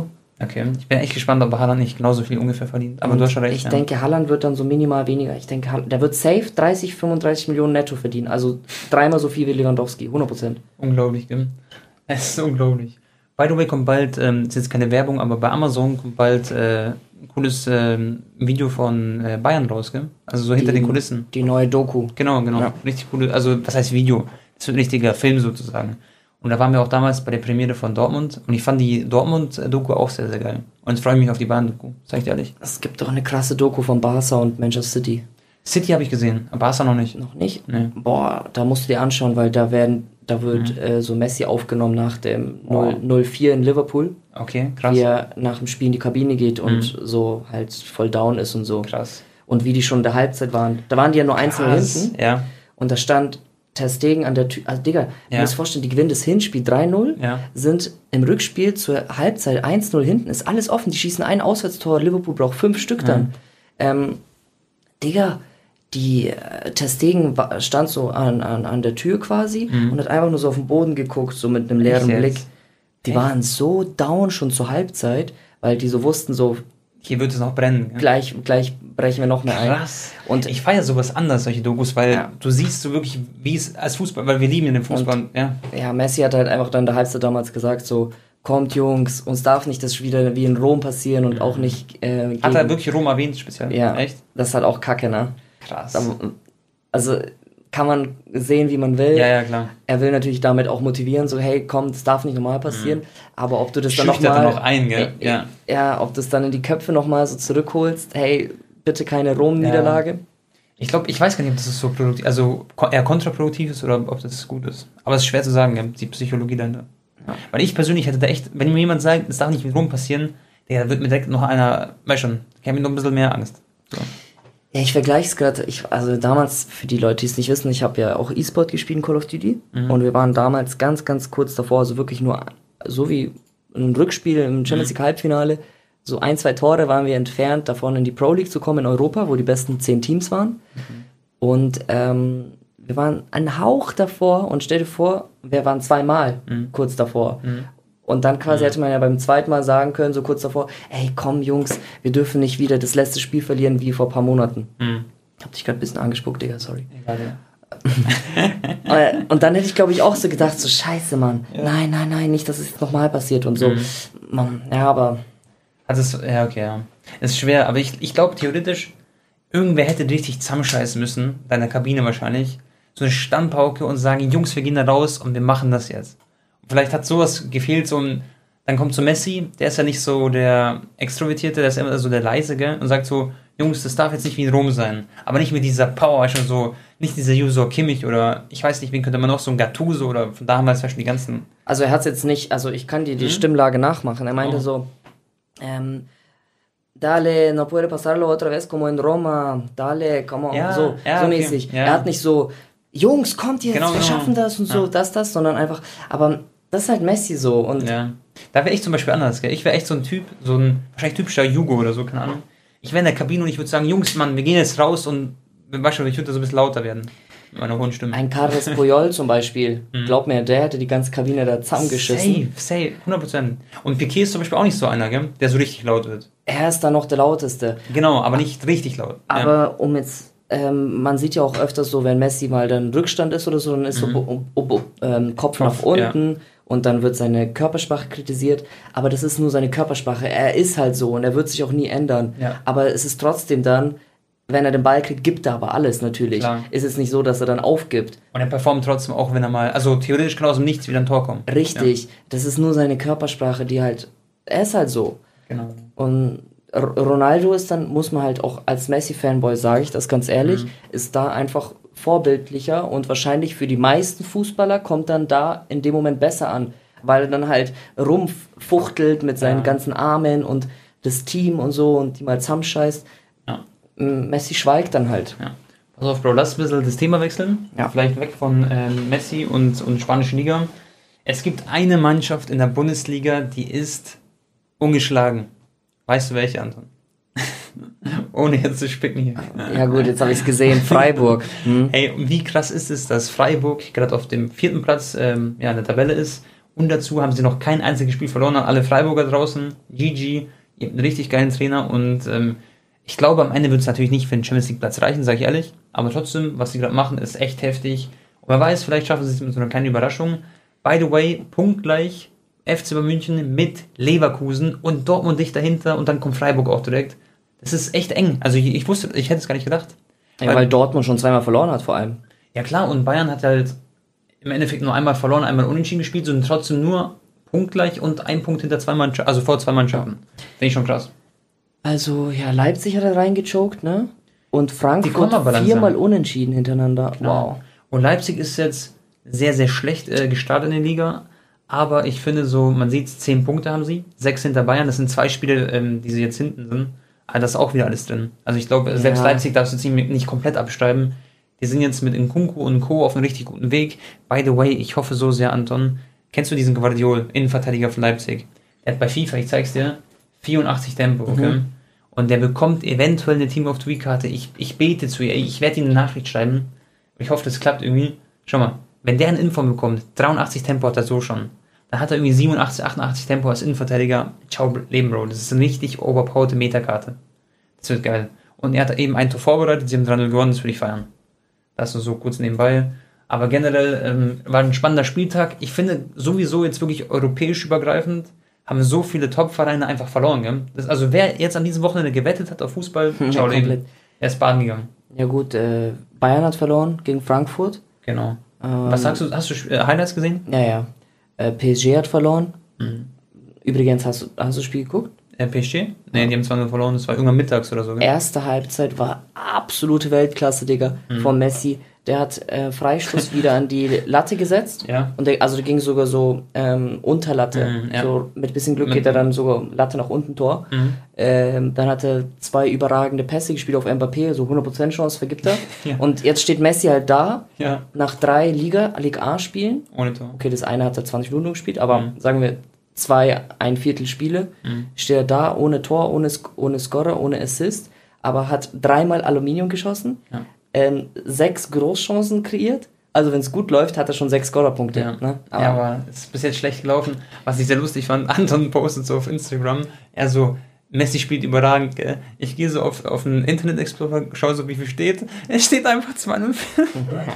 Okay, ich bin echt gespannt, ob Haaland nicht genauso viel ungefähr verdient. Aber Und du hast schon recht. ich ja. denke, Haaland wird dann so minimal weniger. Ich denke, Haaland- der wird safe dreißig, fünfunddreißig Millionen netto verdienen. Also dreimal so viel wie Lewandowski, hundert Prozent. Unglaublich, gell? Es ist unglaublich. By the way, kommt bald, ähm, ist jetzt keine Werbung, aber bei Amazon kommt bald äh, ein cooles ähm, Video von äh, Bayern raus, gell? Also so hinter Die- den Kulissen. Die neue Doku. Genau, genau. Ja. Richtig coole, also was heißt Video? Das ist ein richtiger Film sozusagen. Und da waren wir auch damals bei der Premiere von Dortmund und ich fand die Dortmund-Doku auch sehr, sehr geil. Und jetzt freue ich mich auf die Bayern-Doku, sag ich dir ehrlich. Es gibt doch eine krasse Doku von Barca und Manchester City. City habe ich gesehen, aber Barca noch nicht. Noch nicht? Nee. Boah, da musst du dir anschauen, weil da werden, da wird äh, so Messi aufgenommen nach dem Wow. null vier in Liverpool, Okay, krass. wie er nach dem Spiel in die Kabine geht und so halt voll down ist und so. Krass. Und wie die schon in der Halbzeit waren. Da waren die ja nur eins null Krass. hinten Ja, und da stand Ter Stegen an der Tür. Also Digga, du Ja. musst dir vorstellen, die gewinnen das Hinspiel drei null, ja. sind im Rückspiel zur Halbzeit eins null hinten, ist alles offen, die schießen ein Auswärtstor, Liverpool braucht fünf Stück dann. Ähm, Digga, die äh, Ter Stegen wa- stand so an, an, an der Tür quasi und hat einfach nur so auf den Boden geguckt, so mit einem leeren Echt Blick. jetzt? Die Echt? waren so down schon zur Halbzeit, weil die so wussten, so Hier wird es noch brennen. Gell? gleich, gleich brechen wir noch mehr ein. Krass. Und Und ich feiere sowas anders, solche Dokus, weil Ja. du siehst so wirklich, wie es als Fußball, weil wir lieben ja den Fußball. ja. ja, Messi hat halt einfach dann in der Halbzeit damals gesagt, so, kommt Jungs, uns darf nicht das wieder wie in Rom passieren und auch nicht äh, gegen, Hat er wirklich Rom erwähnt, speziell? ja, Echt? das ist halt auch Kacke, ne? Krass. Also kann man sehen, wie man will. Ja, ja, klar. Er will natürlich damit auch motivieren, so, hey, komm, das darf nicht normal passieren, aber ob du das dann Schüchtert er nochmal... noch ein, gell? Äh, Ja. ja, ob du es dann in die Köpfe nochmal so zurückholst, hey, bitte keine Rom-Niederlage. Ich glaube, ich weiß gar nicht, ob das so produktiv, also ko- eher kontraproduktiv ist oder ob das gut ist. Aber es ist schwer zu sagen, gell, die Psychologie dahinter. Ja. Weil ich persönlich hätte da echt, wenn mir jemand sagt, das darf nicht mit Rom passieren, der wird mir direkt noch einer, weißt schon, ich habe mir noch ein bisschen mehr Angst. So. Ja, ich vergleiche es gerade, ich, also damals, für die Leute, die es nicht wissen, ich habe ja auch E-Sport gespielt in Call of Duty und wir waren damals ganz, ganz kurz davor, also wirklich nur, so wie ein Rückspiel im Champions League Halbfinale, so ein, zwei Tore waren wir entfernt, davon in die Pro League zu kommen in Europa, wo die besten zehn Teams waren. Und ähm, wir waren ein Hauch davor und stell dir vor, wir waren zweimal kurz davor. Und dann quasi hätte man ja beim zweiten Mal sagen können, so kurz davor, ey, komm Jungs, wir dürfen nicht wieder das letzte Spiel verlieren wie vor ein paar Monaten. Mhm. Hab dich gerade ein bisschen angespuckt, Digga, sorry. Egal, ja. Äh, und dann hätte ich, glaube ich, auch so gedacht, so scheiße, Mann. Nein, nein, nein, nicht, dass es jetzt nochmal passiert und so. Mann, ja, aber Also es, ja, okay, ja. Es ist schwer, aber ich, ich glaube theoretisch, irgendwer hätte richtig zusammenscheißen müssen, deiner Kabine wahrscheinlich, so eine Standpauke und sagen, Jungs, wir gehen da raus und wir machen das jetzt. Und vielleicht hat sowas gefehlt, so ein, dann kommt so Messi, der ist ja nicht so der Extrovertierte, der ist immer so der Leise, gell, und sagt so, Jungs, das darf jetzt nicht wie in Rom sein, aber nicht mit dieser Power, schon so, nicht dieser User Kimmich oder, ich weiß nicht, wen könnte man noch, so ein Gattuso oder von damals schon die ganzen, also er hat es jetzt nicht, also ich kann dir die Stimmlage nachmachen. Er meinte Oh. so, ähm, dale, no puede pasarlo otra vez como en Roma, dale, come on, Ja, so, ja, so okay, mäßig. ja. Er hat nicht so, Jungs, kommt jetzt, Genau, wir genau. schaffen das und so, Ja. das, das, sondern einfach, aber das ist halt Messi so und ja. Da wäre ich zum Beispiel anders, gell? Ich wäre echt so ein Typ, so ein wahrscheinlich typischer Jugo oder so, keine Ahnung. Ich wäre in der Kabine und ich würde sagen, Jungs, Mann, wir gehen jetzt raus und weißt du, ich würde da so ein bisschen lauter werden. Mit meiner hohen Stimme. ein Carles Puyol zum Beispiel, glaub mir, der hätte die ganze Kabine da zusammengeschissen. Safe, safe, hundert Prozent. Und Piquet ist zum Beispiel auch nicht so einer, gell? Der so richtig laut wird. Er ist da noch der Lauteste. Genau, aber nicht richtig laut. Aber ja. um jetzt, ähm, man sieht ja auch öfters so, wenn Messi mal dann Rückstand ist oder so, dann ist so bu- bu- bu- ähm, Kopf, nach Kopf, unten und dann wird seine Körpersprache kritisiert. Aber das ist nur seine Körpersprache. Er ist halt so und er wird sich auch nie ändern. Ja. Aber es ist trotzdem dann, wenn er den Ball kriegt, gibt er aber alles natürlich. Klar. Ist es nicht so, dass er dann aufgibt. Und er performt trotzdem auch, wenn er mal, also theoretisch kann aus dem Nichts wieder ein Tor kommen. Richtig. Das ist nur seine Körpersprache, die halt, er ist halt so. Ja, genau. Und R- Ronaldo ist dann, muss man halt auch als Messi-Fanboy, sage ich das ganz ehrlich, ist da einfach vorbildlicher und wahrscheinlich für die meisten Fußballer kommt dann da in dem Moment besser an, weil er dann halt rumfuchtelt mit seinen Ja. ganzen Armen und das Team und so und die mal zusammenscheißt. Ja. M- Messi schweigt dann halt. Ja. Pass auf, Bro, lass ein bisschen das Thema wechseln. Ja. Vielleicht weg von ähm, Messi und, und Spanische Liga. Es gibt eine Mannschaft in der Bundesliga, die ist ungeschlagen. Weißt du welche, Anton? Ohne jetzt zu spicken hier. Ja gut, jetzt habe ich es gesehen, Freiburg. Hm? Hey, und wie krass ist es, dass Freiburg gerade auf dem vierten Platz ähm, ja, in der Tabelle ist Und dazu haben sie noch kein einziges Spiel verloren, an alle Freiburger draußen. G G, ihr habt einen richtig geilen Trainer und ähm, ich glaube, am Ende wird es natürlich nicht für den Champions League Platz reichen, sage ich ehrlich. Aber trotzdem, was sie gerade machen, ist echt heftig. Und wer weiß, vielleicht schaffen sie es mit so einer kleinen Überraschung. By the way, punktgleich F C Bayern München mit Leverkusen und Dortmund dicht dahinter und dann kommt Freiburg auch direkt. Das ist echt eng. Also ich, ich wusste, ich hätte es gar nicht gedacht. Ja, weil, weil Dortmund schon zweimal verloren hat vor allem. Ja klar, und Bayern hat halt im Endeffekt nur einmal verloren, einmal unentschieden gespielt, sind trotzdem nur punktgleich und ein Punkt hinter zwei Mannschaften, also vor zwei Mannschaften. Finde ich schon krass. Also, ja, Leipzig hat er reingechoked, ne? Und Frankfurt viermal unentschieden hintereinander. Genau. Wow. Und Leipzig ist jetzt sehr, sehr schlecht äh, gestartet in der Liga. Aber ich finde so, man sieht, zehn Punkte haben sie, sechs hinter Bayern. Das sind zwei Spiele, ähm, die sie jetzt hinten sind. Aber das ist auch wieder alles drin. Also ich glaube, selbst Ja. Leipzig darfst du ziemlich nicht komplett abschreiben. Die sind jetzt mit Nkunku und Co. auf einem richtig guten Weg. By the way, ich hoffe so sehr, Anton. Kennst du diesen Guardiol, Innenverteidiger von Leipzig? Der hat bei FIFA, ich zeig's dir, vierundachtzig Tempo, okay? Mhm. Und der bekommt eventuell eine Team of the Week Karte. Ich, ich bete zu ihr, ich werde ihm eine Nachricht schreiben. Ich hoffe, das klappt irgendwie. Schau mal, wenn der einen Inform bekommt, dreiundachtzig Tempo hat er so schon. Dann hat er irgendwie siebenundachtzig, achtundachtzig Tempo als Innenverteidiger. Ciao, Leben, Bro. Das ist eine richtig overpowerte Metakarte. Das wird geil. Und er hat eben ein Tor vorbereitet, sie haben drei null gewonnen, das würde ich feiern. Das ist so kurz nebenbei. Aber generell ähm, war ein spannender Spieltag. Ich finde sowieso jetzt wirklich europäisch übergreifend, haben so viele Top-Vereine einfach verloren. Gell? Das, also wer jetzt an diesem Wochenende gewettet hat auf Fußball, ciao, Ja, Leben. Er ist baden gegangen. Ja gut, äh, Bayern hat verloren gegen Frankfurt. Genau. Ähm, Was sagst du, hast du äh, Highlights gesehen? Ja, ja. Äh, P S G hat verloren. Mhm. Übrigens, hast du, hast du das Spiel geguckt? Äh, P S G? Nee, die haben zwar nur verloren, das war irgendwann mittags oder so. Gell? Erste Halbzeit war absolute Weltklasse, Digga, Mhm. von Messi. Der hat äh, Freistoß wieder an die Latte gesetzt. Ja. Und der, also der ging sogar so ähm, Unterlatte. Mhm, ja. So mit bisschen Glück Mit- geht er dann sogar Latte nach unten Tor. Mhm. Ähm, dann hat er zwei überragende Pässe gespielt auf Mbappé, so hundert Prozent Chance vergibt er. Ja. Und jetzt steht Messi halt da, Ja, nach drei Liga, Liga A Spielen. ohne Tor. Okay, das eine hat er zwanzig Minuten gespielt, aber Mhm. sagen wir zwei, ein Viertel Spiele, Mhm. steht er da ohne Tor, ohne, Sk- ohne Scorer, ohne Assist, aber hat dreimal Aluminium geschossen, Ja. ähm, sechs Großchancen kreiert. Also wenn es gut läuft, hat er schon sechs Scorerpunkte. Ja. Ne? Aber, ja, aber es ist bis jetzt schlecht gelaufen. Was ich sehr lustig fand, Anton postet so auf Instagram, er so, Messi spielt überragend, gell? Ich gehe so auf, auf den Internet Explorer, schaue so, wie viel steht. Es steht einfach zwei null für,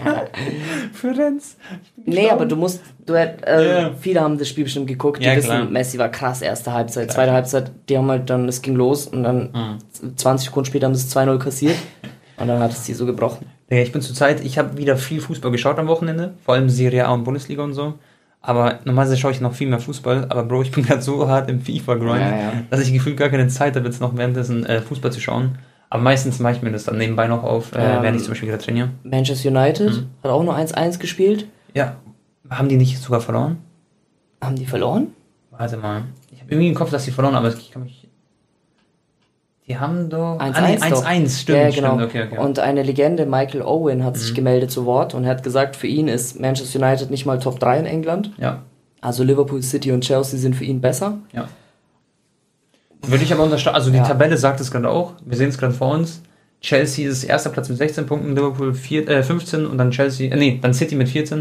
für Renz. Nee, aber du musst, du hätt, äh, Ja. viele haben das Spiel bestimmt geguckt, die Ja, wissen, klar. Messi war krass, erste Halbzeit, Klar. zweite Halbzeit, die haben halt dann, es ging los und dann Mhm. zwanzig Sekunden später haben sie es zwei null kassiert und dann hat es sie so gebrochen. Ja, ich bin zurzeit, ich habe wieder viel Fußball geschaut am Wochenende, vor allem Serie A und Bundesliga und so. Aber normalerweise schaue ich noch viel mehr Fußball, aber Bro, ich bin gerade so hart im FIFA-Grind, Ja, ja. dass ich gefühlt gar keine Zeit habe, jetzt noch währenddessen äh, Fußball zu schauen. Aber meistens mache ich mir das dann nebenbei noch auf, äh, Ähm, während ich zum Beispiel gerade trainiere. Manchester United Mhm. hat auch nur eins eins gespielt. Ja, haben die nicht sogar verloren? Haben die verloren? Warte mal. Ich habe irgendwie im Kopf, dass sie verloren haben, aber ich kann mich. Die haben doch. eins Ah, nee, eins doch. eins eins, stimmt, Ja, genau. stimmt. Okay, okay. Und eine Legende, Michael Owen, hat Mhm. sich gemeldet zu Wort und hat gesagt, für ihn ist Manchester United nicht mal Top drei in England. ja, Also Liverpool, City und Chelsea sind für ihn besser. ja. Würde ich aber unterstreichen. Also die Ja. Tabelle sagt es gerade auch. Wir sehen es gerade vor uns. Chelsea ist erster Platz mit sechzehn Punkten, Liverpool vier, äh, fünfzehn und dann Chelsea, äh, nee, dann City mit vierzehn.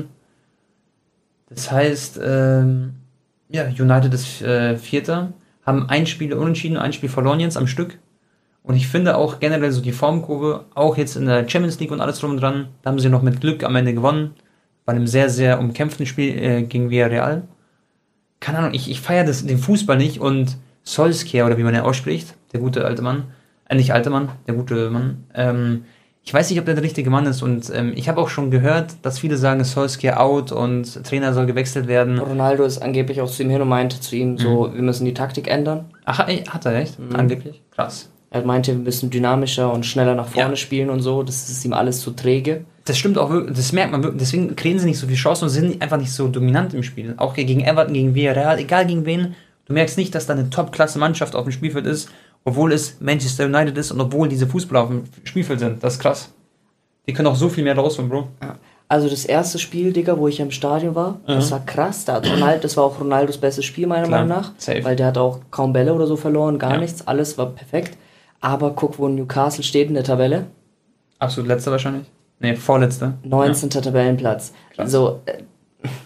Das heißt, ähm, ja, United ist äh, Vierter, haben ein Spiel unentschieden, ein Spiel verloren jetzt am Stück. Und ich finde auch generell so die Formkurve, auch jetzt in der Champions League und alles drum und dran, da haben sie noch mit Glück am Ende gewonnen. Bei einem sehr, sehr umkämpften Spiel äh, gegen Villarreal. Keine Ahnung, ich, ich feiere den Fußball nicht und Solskjaer, oder wie man ja ausspricht, der gute alte Mann, äh, nicht alte Mann, der gute Mann, ähm, ich weiß nicht, ob der der richtige Mann ist und ähm, ich habe auch schon gehört, dass viele sagen, Solskjaer out und Trainer soll gewechselt werden. Ronaldo ist angeblich auch zu ihm hin und meinte zu ihm so, Mhm. wir müssen die Taktik ändern. Ach, ey, hat er echt? Mhm. Angeblich? Krass. Er meinte, wir müssen dynamischer und schneller nach vorne Ja. spielen und so. Das ist ihm alles zu träge. Das stimmt auch wirklich, das merkt man wirklich, deswegen kriegen sie nicht so viel Chancen und sind einfach nicht so dominant im Spiel. Auch gegen Everton, gegen Villarreal, egal gegen wen. Du merkst nicht, dass da eine Top-Klasse-Mannschaft auf dem Spielfeld ist, obwohl es Manchester United ist und obwohl diese Fußballer auf dem Spielfeld sind. Das ist krass. Die können auch so viel mehr rausholen, Bro. Also das erste Spiel, Digga, wo ich im Stadion war, das war krass. Da hat Ronaldo, das war auch Ronaldos bestes Spiel, meiner Klar, Meinung nach. safe. Weil der hat auch kaum Bälle oder so verloren, gar Ja. nichts. Alles war perfekt. Aber guck, wo Newcastle steht in der Tabelle. Absolut letzter wahrscheinlich. Nee, vorletzter. neunzehnter Tabellenplatz. Krass. So, äh,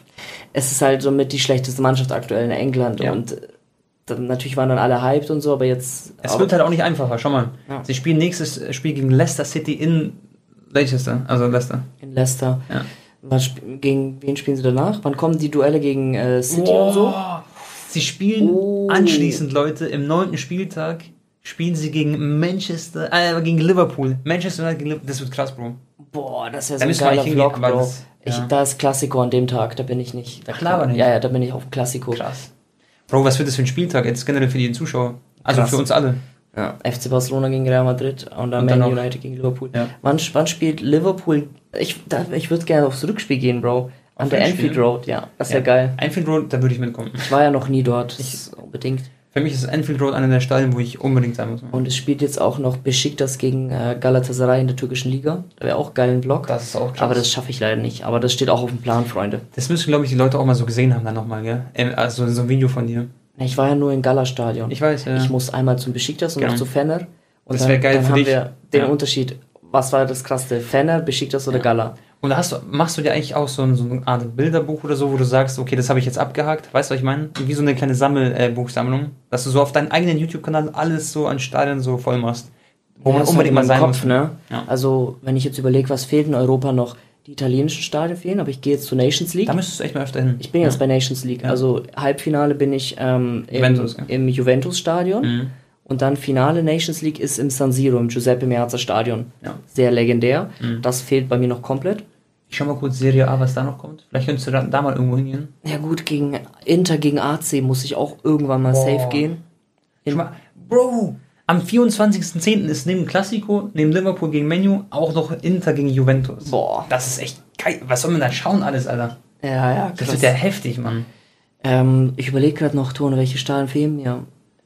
es ist halt somit die schlechteste Mannschaft aktuell in England Ja. und dann, natürlich waren dann alle hyped und so, aber jetzt... Es aber, wird halt auch nicht einfacher, schau mal. Ja. Sie spielen nächstes Spiel gegen Leicester City in Leicester, also Leicester. in Leicester. Ja. Was, sp- gegen wen spielen sie danach? Wann kommen die Duelle gegen äh, City und so? Sie spielen Oh. anschließend, Leute, im neunten Spieltag spielen sie gegen Manchester, äh, gegen Liverpool. Manchester United gegen Liverpool, das wird krass, Bro. Boah, das ist ja Da so ein müssen wir geiler eigentlich Vlog, hingehen, aber Bro. das- Ich, ja. da ist Klassiko an dem Tag, da bin ich nicht. Da Klar, aber nicht. Ja, ja, da bin ich auf dem Klassiko. Krass. Bro, was wird das für ein Spieltag jetzt generell für die Zuschauer? Also Krass. für uns alle. Ja, F C Barcelona gegen Real Madrid und dann Und dann Man noch- United gegen Liverpool. Ja. Wann, wann spielt Liverpool? Ich, da, ich würde gerne aufs Rückspiel gehen, Bro. An Auf der Rückspiel? Anfield Road, ja. Das wäre geil. Anfield Road, da würde ich mitkommen. Ich war ja noch nie dort, das ist unbedingt. Für mich ist Anfield Road einer der Stadien, wo ich unbedingt sein muss. Und es spielt jetzt auch noch Besiktas gegen äh, Galatasaray in der türkischen Liga. Da wäre auch geil ein Vlog. Das ist auch krass. Aber das schaffe ich leider nicht. Aber das steht auch auf dem Plan, Freunde. Das müssen, glaube ich, die Leute auch mal so gesehen haben dann nochmal, gell? Ähm, Also so ein Video von dir. Ich war ja nur im Gala-Stadion. Ich weiß, ja. Ich muss einmal zum Besiktas und Genau. noch zu Fener. Und Das dann, wär geil dann für haben dich. wir den Ja. Unterschied. Was war das krasseste? Fener, Besiktas oder Gala? Und da hast du, machst du dir eigentlich auch so, ein, so eine Art Bilderbuch oder so, wo du sagst, okay, das habe ich jetzt abgehakt. Weißt du, was ich meine? Wie so eine kleine Sammel, äh, Buchsammlung. Dass du so auf deinen eigenen YouTube-Kanal alles so an Stadien so voll machst. Wo man das unbedingt mal hat in sein meinem muss. Kopf, ne? Ja. Also, wenn ich jetzt überlege, was fehlt in Europa noch? Die italienischen Stadien fehlen, aber ich gehe jetzt zur Nations League. Da müsstest du echt mal öfter hin. Ich bin jetzt bei Nations League. Ja. Also, Halbfinale bin ich ähm, im, Juventus, ja. im Juventus-Stadion. Mhm. Und dann Finale Nations League ist im San Siro, im Giuseppe Meazza Stadion. Ja. Sehr legendär. Mhm. Das fehlt bei mir noch komplett. Ich schau mal kurz Serie A, was da noch kommt. Vielleicht könntest du da, da mal irgendwo hingehen. Ja gut, gegen Inter, gegen A C muss ich auch irgendwann mal Boah. safe gehen. Schau mal, Bro, am vierundzwanzigsten zehnten ist neben Classico, neben Liverpool gegen Man U, auch noch Inter gegen Juventus. Boah. Das ist echt geil. Was soll man da schauen alles, Alter? Ja, ja, Das krass. wird ja heftig, Mann. Ähm, ich überlege gerade noch, Ton, welche Stadien fehlen mir.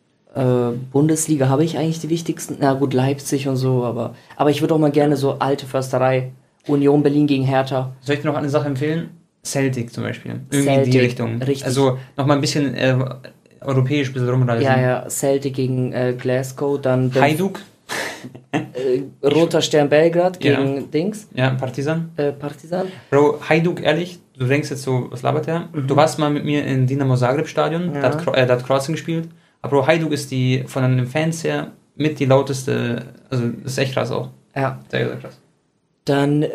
Äh, Bundesliga habe ich eigentlich die wichtigsten. Na gut, Leipzig und so, aber, aber ich würde auch mal gerne so alte Försterei. Union Berlin gegen Hertha. Soll ich dir noch eine Sache empfehlen? Celtic zum Beispiel. Irgendwie Celtic, in die Richtung. richtig. Also nochmal ein bisschen äh, europäisch ein bisschen rumreisen. Ja, ja, Celtic gegen äh, Glasgow, dann Benf- Hajduk, äh, Roter Stern Belgrad Ja. gegen Dings, ja, Partizan. äh, Partizan. Bro, Hajduk, ehrlich, du denkst jetzt so, was labert der? Du warst mal mit mir in Dinamo Zagreb Stadion, Mhm. Ja. da, hat, Kro- äh, da hat Kroatien gespielt. Aber Bro, Hajduk ist die von den Fans her mit die lauteste, also das ist echt krass auch. Ja. Sehr, sehr krass. Dann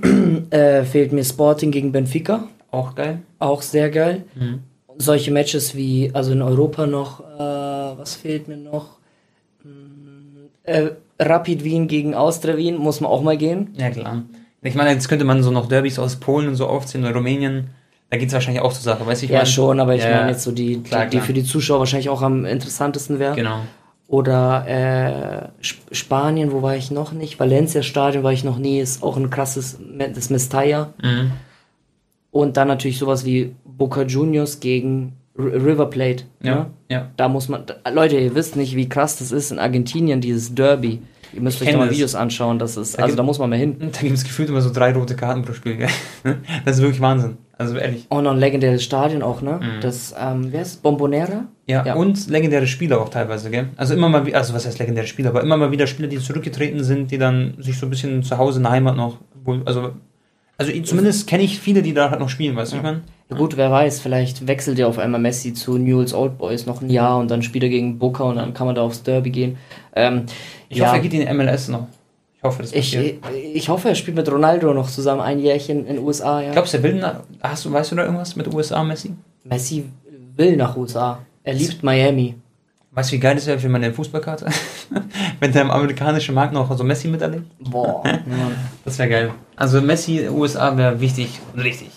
äh, fehlt mir Sporting gegen Benfica, Auch geil. auch sehr geil. Mhm. Solche Matches wie, also in Europa noch, äh, was fehlt mir noch? Hm, Äh, Rapid Wien gegen Austria Wien, muss man auch mal gehen. Ja, klar. Ich meine, jetzt könnte man so noch Derbys aus Polen und so aufziehen oder Rumänien. Da geht es wahrscheinlich auch zur Sache, weißt du? ich Ja, meine? schon, aber ich Ja, meine jetzt so die, klar, die, die klar. für die Zuschauer wahrscheinlich auch am interessantesten wäre. Genau. Oder äh, Sp- Spanien, wo war ich noch nicht? Valencia Stadion war ich noch nie, ist auch ein krasses, das Mestalla. Mhm. Und dann natürlich sowas wie Boca Juniors gegen R River Plate. Ja, Ne? ja. Da muss man, da, Leute, ihr wisst nicht, wie krass das ist in Argentinien, dieses Derby. Ihr müsst Ich euch kenn da mal das. Videos anschauen, das ist, Da also gibt- da muss man mal hin. Da gibt es gefühlt immer so drei rote Karten pro Spiel, gell? Das ist wirklich Wahnsinn. Also ehrlich. Und noch ein legendäres Stadion auch, ne? Mhm. Das, ähm, wer ist Bombonera? Ja, Ja. und legendäre Spieler auch teilweise, gell? Also immer mal wieder, also was heißt legendäre Spieler, aber immer mal wieder Spieler, die zurückgetreten sind, die dann sich so ein bisschen zu Hause in der Heimat noch, wohl- also, also ich- zumindest kenne ich viele, die da halt noch spielen, weißt du, ich meine? Ja, gut, wer weiß, vielleicht wechselt ja auf einmal Messi zu Newell's Old Boys noch ein Jahr und dann spielt er gegen Boca und dann kann man da aufs Derby gehen. Ähm, Ich ja, hoffe, er geht in die M L S noch. Ich hoffe, das ich, passiert. ich, ich hoffe, er spielt mit Ronaldo noch zusammen ein Jährchen in den U S A, ja. Glaubst du, er will nach, hast du, weißt du da irgendwas mit U S A, Messi? Messi will nach U S A. Er liebt Miami. Weißt du, wie geil das wäre für meine Fußballkarte? Wenn der im amerikanischen Markt noch so Messi miterlebt? Boah. ja. Das wäre geil. Also Messi, U S A wäre wichtig und richtig.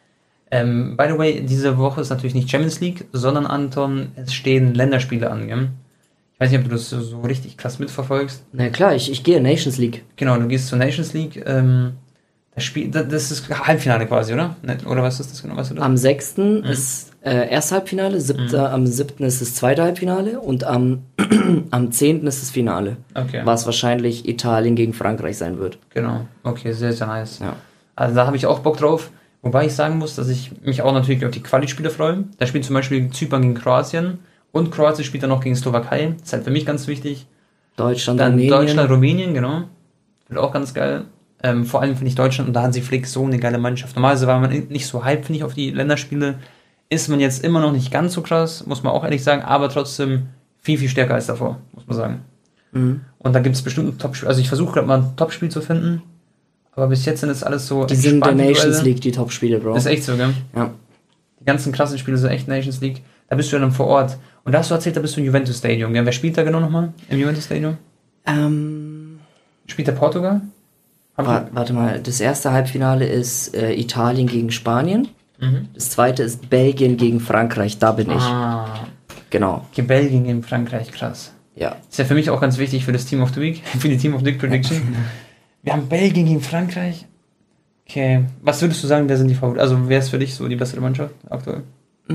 Ähm, by the way, diese Woche ist natürlich nicht Champions League, sondern Anton, es stehen Länderspiele an, gell? Ich weiß nicht, ob du das so, so richtig krass mitverfolgst. Na klar, ich, ich gehe Nations League. Genau, du gehst zur Nations League. Ähm, das Spiel, das, das ist Halbfinale quasi, oder? Ne- Oder was ist das genau? Weißt du das? Am sechsten Mhm. ist äh, erste Halbfinale, siebter, am siebten ist das zweite Halbfinale und am, am zehnten ist das Finale. Okay. Was wahrscheinlich Italien gegen Frankreich sein wird. Genau. Okay, sehr, sehr nice. Ja. Also da habe ich auch Bock drauf. Wobei ich sagen muss, dass ich mich auch natürlich auf die Quali-Spiele freue. Da spielt zum Beispiel Zypern gegen Kroatien und Kroatien spielt dann noch gegen Slowakei. Das ist halt für mich ganz wichtig. Deutschland, Dann Armenien. Deutschland, Rumänien, genau. Wird auch ganz geil. Ähm, vor allem finde ich Deutschland und da Hansi Flick so eine geile Mannschaft. Normalerweise war man nicht so hype, finde ich, auf die Länderspiele. Ist man jetzt immer noch nicht ganz so krass, muss man auch ehrlich sagen, aber trotzdem viel, viel stärker als davor, muss man sagen. Mhm. Und da gibt es bestimmt ein Topspiel. Also ich versuche gerade mal ein Topspiel zu finden, aber bis jetzt sind es alles so Die sind der entspannte Nations Duelle. League, die Top-Spiele, Bro. Das ist echt so, gell? Ja. Die ganzen krassen Spiele sind echt Nations League. Da bist du ja dann vor Ort. Und da hast du erzählt, da bist du im Juventus Stadium. Ja, wer spielt da genau nochmal im Juventus Stadium? Ähm, Spielt der Portugal? Haben wa- warte mal, das erste Halbfinale ist äh, Italien gegen Spanien. Mhm. Das zweite ist Belgien gegen Frankreich, da bin ich. Ah, Genau, okay, Belgien gegen Frankreich, krass. ja. Ist ja für mich auch ganz wichtig für das Team of the Week, für die Team of the Week Prediction. Wir haben Belgien gegen Frankreich. Okay, was würdest du sagen, wer sind die Favoriten? Also wer ist für dich so die bessere Mannschaft aktuell?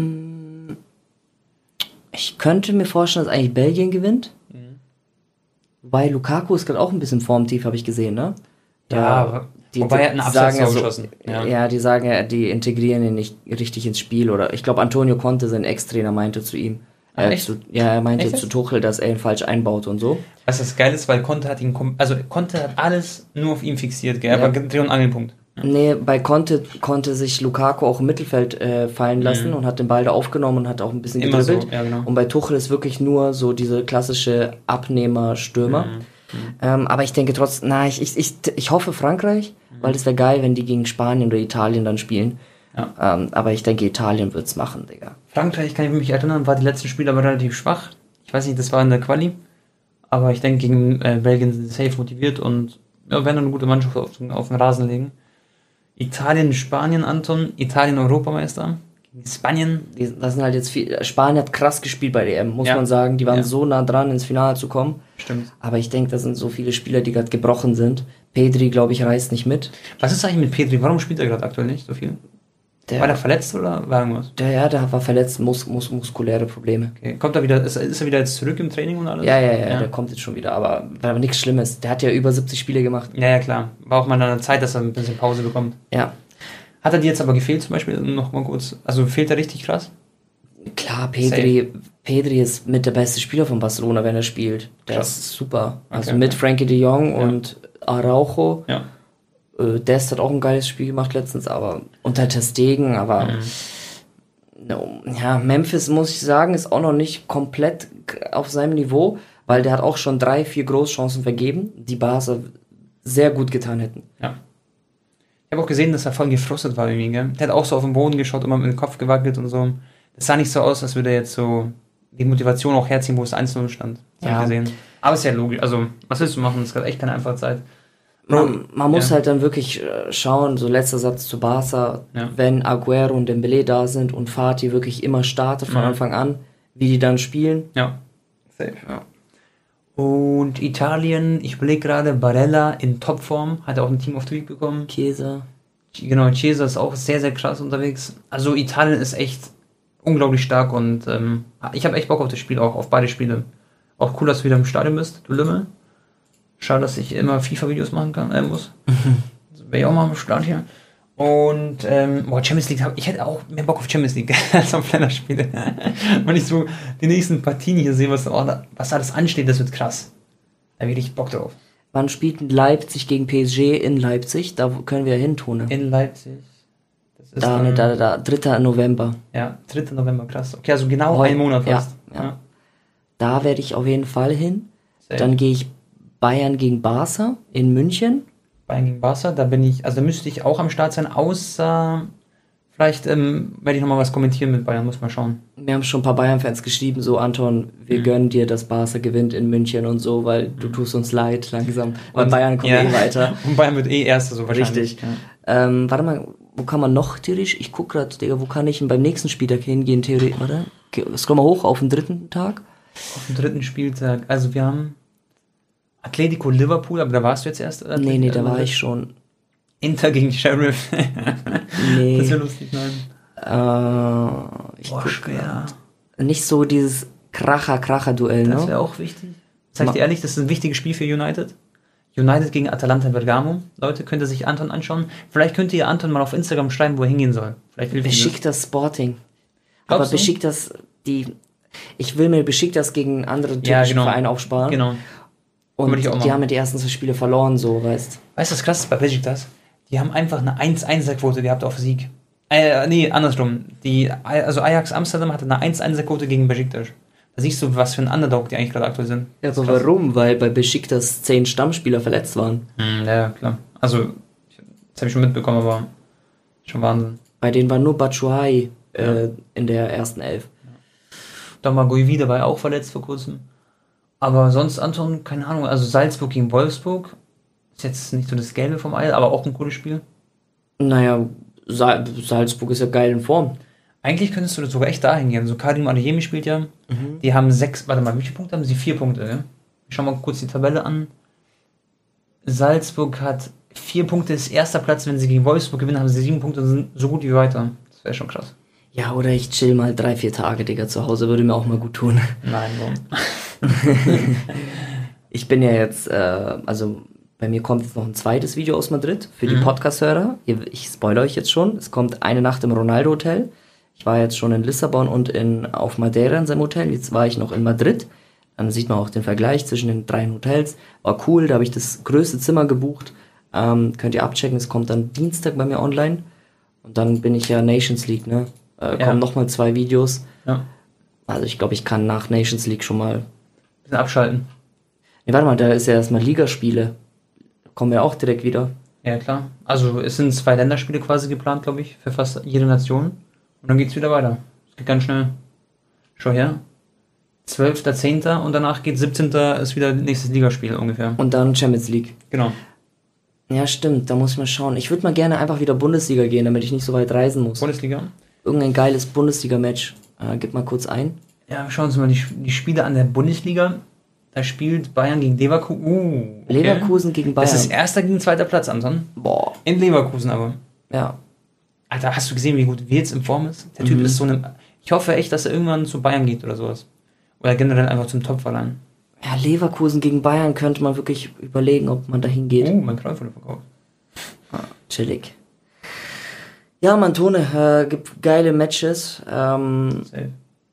Ich könnte mir vorstellen, dass eigentlich Belgien gewinnt. Mhm. Wobei Lukaku ist gerade auch ein bisschen formtief, habe ich gesehen, ne? Ja, die, wobei er hat einen die Abseits sagen ja so, geschossen. ja. Ja. die sagen ja, die integrieren ihn nicht richtig ins Spiel. Oder ich glaube, Antonio Conte, sein Ex-Trainer, meinte zu ihm, Ah, äh, echt? zu, ja, er meinte Echt zu jetzt? Tuchel, dass er ihn falsch einbaut und so. Was das geil ist, weil Conte hat ihn, kom- also Conte hat alles nur auf ihn fixiert, gell? Er Ja. war Dreh- und Angelpunkt. Nee, bei Conte konnte sich Lukaku auch im Mittelfeld äh, fallen lassen Mhm. und hat den Ball da aufgenommen und hat auch ein bisschen Immer so, gedribbelt. ja genau. Und bei Tuchel ist wirklich nur so diese klassische Abnehmer-Stürmer. Mhm. Ähm, aber ich denke trotzdem, na, ich, ich, ich, ich hoffe Frankreich, Mhm. weil das wäre geil, wenn die gegen Spanien oder Italien dann spielen. Ja. Ähm, aber ich denke, Italien wird's machen, Digga. Frankreich, kann ich mich erinnern, war die letzten Spiele aber relativ schwach. Ich weiß nicht, das war in der Quali. Aber ich denke, gegen äh, Belgien sind sie safe motiviert und ja, werden eine gute Mannschaft auf, den- auf den Rasen legen. Italien, Spanien, Anton. Italien Europameister. Gegen Spanien. Die, das sind halt jetzt viel, Spanien hat krass gespielt bei der E M, muss Ja. man sagen. Die waren Ja. so nah dran, ins Finale zu kommen. Stimmt. Aber ich denke, da sind so viele Spieler, die gerade gebrochen sind. Pedri, glaube ich, reist nicht mit. Was ist eigentlich mit Pedri? Warum spielt er gerade aktuell nicht so viel? Der, War der verletzt oder war irgendwas? der, ja, der war verletzt, mus, mus, muskuläre Probleme. Okay. Kommt er wieder, ist, ist er wieder jetzt zurück im Training und alles? Ja, ja, ja, ja. der kommt jetzt schon wieder, aber war aber nichts Schlimmes. Der hat ja über siebzig Spiele gemacht. Ja, ja, klar. War auch mal eine Zeit, dass er ein bisschen Pause bekommt. Ja, Hat er dir jetzt aber gefehlt zum Beispiel? Noch mal kurz. Also fehlt er richtig krass? klar, Pedri, Pedri ist mit der beste Spieler von Barcelona, wenn er spielt. Der Krass. ist super. Also Okay, mit okay. Frankie de Jong Ja. und Araujo. Ja. Äh, Dest hat auch ein geiles Spiel gemacht letztens, aber unter Ter Stegen, aber Mhm. no, ja, Memphis, muss ich sagen, ist auch noch nicht komplett k- auf seinem Niveau, weil der hat auch schon drei, vier Großchancen vergeben, die Barca sehr gut getan hätten. Ja. Ich habe auch gesehen, dass er voll gefrustet war irgendwie, gell? Der hat auch so auf den Boden geschaut, immer mit dem Kopf gewackelt und so. Das sah nicht so aus, als würde er jetzt so die Motivation auch herziehen, wo es eins null stand. Das Ja. hab ich gesehen. Aber ist ja logisch. Also, was willst du machen? Das ist gerade echt keine einfache Zeit. Man, man muss Ja. halt dann wirklich äh, schauen, so letzter Satz zu Barca, Ja. wenn Aguero und Dembélé da sind und Fati wirklich immer startet von Mhm. Anfang an, wie die dann spielen. Ja. Safe. Ja. Und Italien, ich überlege gerade, Barella in Topform, hat er auch ein Team of the Week bekommen. Chiesa. Genau, Chiesa ist auch sehr, sehr krass unterwegs. Also Italien ist echt unglaublich stark und ähm, ich habe echt Bock auf das Spiel, auch auf beide Spiele. Auch cool, dass du wieder im Stadion bist, du Lümmel. Schade, dass ich immer FIFA-Videos machen kann, äh, muss. Also wäre ich auch mal am Start hier. Und, ähm, boah, Champions League, hab, ich hätte auch mehr Bock auf Champions League als auf Länderspiele. Wenn ich so die nächsten Partien hier sehe, was, oh, da, was alles ansteht, das wird krass. Da habe ich richtig Bock drauf. Wann spielt Leipzig gegen P S G in Leipzig? Da können wir ja hin tun. Ne? In Leipzig. Das ist Da, dann, da, da, dritter November. ja, dritter November, krass. Okay, also genau Heu- einen Monat ja, fast. ja. Da werde ich auf jeden Fall hin. Safe. Dann gehe ich Bayern gegen Barca in München. Bayern gegen Barca, da bin ich, also da müsste ich auch am Start sein, außer vielleicht ähm, werde ich nochmal was kommentieren mit Bayern, muss mal schauen. Wir haben schon ein paar Bayern-Fans geschrieben, so Anton, wir Mhm. gönnen dir, dass Barca gewinnt in München und so, weil du tust uns leid langsam. Weil Und- Bayern kommt ja. eh weiter. Und Bayern wird eh Erster, so wahrscheinlich. Richtig. Ja. Ähm, warte mal, wo kann man noch theoretisch? Ich guck gerade, Digga, wo kann ich denn beim nächsten Spieltag hingehen, theoretisch? Warte, Ge- scroll mal hoch auf den dritten Tag. Auf dem dritten Spieltag, also wir haben Atletico Liverpool, aber da warst du jetzt erst? äh, Nee, nee, da war äh, ich schon. Inter gegen Sheriff. Nee. Das wäre lustig, nein. Äh, ich Boah, guck schwer. nicht so dieses Kracher-Kracher-Duell, Das ne? wäre auch wichtig. Sag ich Ma- dir ehrlich, das ist ein wichtiges Spiel für United. United gegen Atalanta Bergamo. Leute, könnt ihr sich Anton anschauen. Vielleicht könnt ihr Anton mal auf Instagram schreiben, wo er hingehen soll. Vielleicht hilft ihm das. Besiktas Sporting. Aber Glaubst du? Besiktas, die. Ich will mir Besiktas gegen andere Ja, türkische genau. Vereine aufsparen. Genau. Und Würde ich auch die machen. haben ja die ersten zwei Spiele verloren, so, weißt Weißt du, was krass ist bei Besiktas? Die haben einfach eine eins eins Quote gehabt auf Sieg. Äh, nee, andersrum. Die, also Ajax Amsterdam hatte eine eins eins Quote gegen Besiktas. Da siehst du, was für ein Underdog die eigentlich gerade aktuell sind. Ja, Das aber ist krass. warum? Weil bei Besiktas zehn Stammspieler verletzt waren. Hm, ja, klar. Also, ich- das habe ich schon mitbekommen, aber schon Wahnsinn. Bei denen war nur Batshuayi äh, Ja. in der ersten Elf. Dann war Guivi dabei auch verletzt vor kurzem. Aber sonst, Anton, keine Ahnung. Also Salzburg gegen Wolfsburg ist jetzt nicht so das Gelbe vom Ei, aber auch ein cooles Spiel. Naja, Sa Salzburg ist ja geil in Form. Eigentlich könntest du das sogar echt dahin gehen. So Karim Adeyemi spielt ja. Die haben sechs, warte mal, wie viele Punkte haben sie? Vier Punkte, gell? Ich schau mal kurz die Tabelle an. Salzburg hat vier Punkte, ist erster Platz. Wenn sie gegen Wolfsburg gewinnen, haben sie sieben Punkte und sind so gut wie weiter. Das wäre schon krass. Ja, oder ich chill mal drei, vier Tage, Digga, zu Hause. Würde mir auch mal gut tun. Nein, warum? Ich bin ja jetzt, äh, also bei mir kommt jetzt noch ein zweites Video aus Madrid für die Mhm. Podcast-Hörer. Ihr- Ich spoilere euch jetzt schon. Es kommt eine Nacht im Ronaldo-Hotel. Ich war jetzt schon in Lissabon und in, auf Madeira in seinem Hotel. Jetzt war ich noch in Madrid. Dann sieht man auch den Vergleich zwischen den drei Hotels. War cool, da habe ich das größte Zimmer gebucht. Ähm, könnt ihr abchecken, es kommt dann Dienstag bei mir online. Und dann bin ich ja Nations League, ne? Äh, Ja. Kommen nochmal zwei Videos. Ja. Also ich glaube, ich kann nach Nations League schon mal... Bisschen abschalten. Nee, warte mal, da ist ja erstmal Ligaspiele. Da kommen wir auch direkt wieder. Ja, klar. Also es sind zwei Länderspiele quasi geplant, glaube ich, für fast jede Nation. Und dann geht's wieder weiter. Es geht ganz schnell. Schau her. zwölfter zehnter und danach geht siebzehnter ist wieder nächstes Ligaspiel ungefähr. Und dann Champions League. Genau. Ja, stimmt, da muss ich mal schauen. Ich würde mal gerne einfach wieder Bundesliga gehen, damit ich nicht so weit reisen muss. Bundesliga. Irgendein geiles Bundesliga-Match. Äh, gib mal kurz ein. Ja, wir schauen uns mal die, die Spiele an der Bundesliga. Da spielt Bayern gegen Leverkusen. Uh, okay. Leverkusen gegen Bayern. Das ist erster gegen zweiter Platz, Anton. Boah, In Leverkusen aber. ja. Alter, hast du gesehen, wie gut Wirtz in Form ist? Der Typ Mhm. ist so eine... Ich hoffe echt, dass er irgendwann zu Bayern geht oder sowas. Oder generell einfach zum Topverein. Ja, Leverkusen gegen Bayern könnte man wirklich überlegen, ob man da hingeht. Oh, mein Kreuz wurde verkauft. Chillig. Ja, Mann, Tone, äh, gibt geile Matches. Ähm, Safe.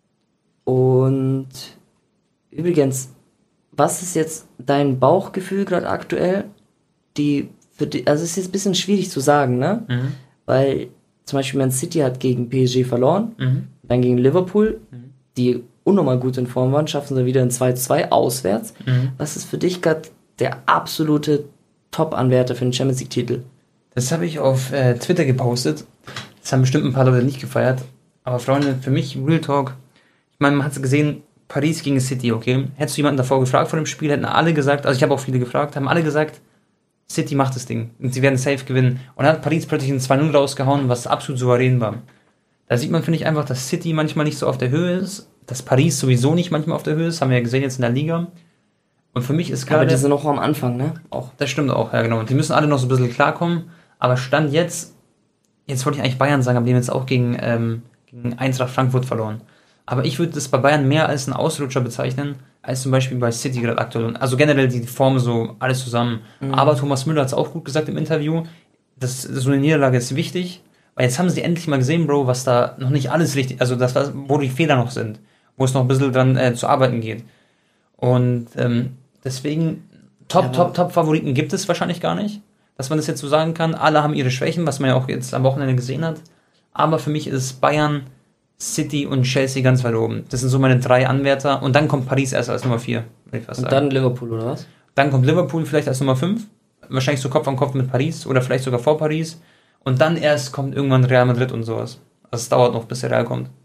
und übrigens, was ist jetzt dein Bauchgefühl gerade aktuell? Die, für die, also es ist jetzt ein bisschen schwierig zu sagen, ne? Mhm. Weil zum Beispiel Man City hat gegen P S G verloren, Mhm. dann gegen Liverpool, die unnormal gut in Form waren, schaffen sie wieder ein zwei zu zwei auswärts. Mhm. Was ist für dich gerade der absolute Top-Anwärter für den Champions League-Titel? Das habe ich auf äh, Twitter gepostet. Das haben bestimmt ein paar Leute nicht gefeiert. Aber Freunde, für mich, Real Talk, ich meine, man hat es gesehen, Paris gegen City, okay? Hättest du jemanden davor gefragt vor dem Spiel, hätten alle gesagt, also ich habe auch viele gefragt, haben alle gesagt, City macht das Ding und sie werden safe gewinnen. Und dann hat Paris plötzlich ein zwei null rausgehauen, was absolut souverän war. Da sieht man, finde ich, einfach, dass City manchmal nicht so auf der Höhe ist, dass Paris sowieso nicht manchmal auf der Höhe ist, haben wir ja gesehen jetzt in der Liga. Und für mich ist Aber gerade... die sind noch am Anfang, ne? Auch, das stimmt auch, ja genau. Die müssen alle noch so ein bisschen klarkommen. Aber Stand jetzt, jetzt wollte ich eigentlich Bayern sagen, aber die haben jetzt auch gegen, ähm, gegen Eintracht Frankfurt verloren. Aber ich würde das bei Bayern mehr als einen Ausrutscher bezeichnen, als zum Beispiel bei City gerade aktuell. Also generell die Form so, alles zusammen. Mhm. Aber Thomas Müller hat es auch gut gesagt im Interview, dass so eine Niederlage ist wichtig, weil jetzt haben sie endlich mal gesehen, Bro, was da noch nicht alles richtig, also das, was, wo die Fehler noch sind, wo es noch ein bisschen dran äh, zu arbeiten geht. Und ähm, deswegen, Top, Ja, aber- Top, Top Favoriten gibt es wahrscheinlich gar nicht, dass man das jetzt so sagen kann. Alle haben ihre Schwächen, was man ja auch jetzt am Wochenende gesehen hat. Aber für mich ist Bayern, City und Chelsea ganz weit oben. Das sind so meine drei Anwärter. Und dann kommt Paris erst als Nummer vier, würde ich fast Und sagen. dann Liverpool, oder was? Dann kommt Liverpool vielleicht als Nummer fünf. Wahrscheinlich so Kopf an Kopf mit Paris oder vielleicht sogar vor Paris. Und dann erst kommt irgendwann Real Madrid und sowas. Also es dauert noch, bis der Real kommt.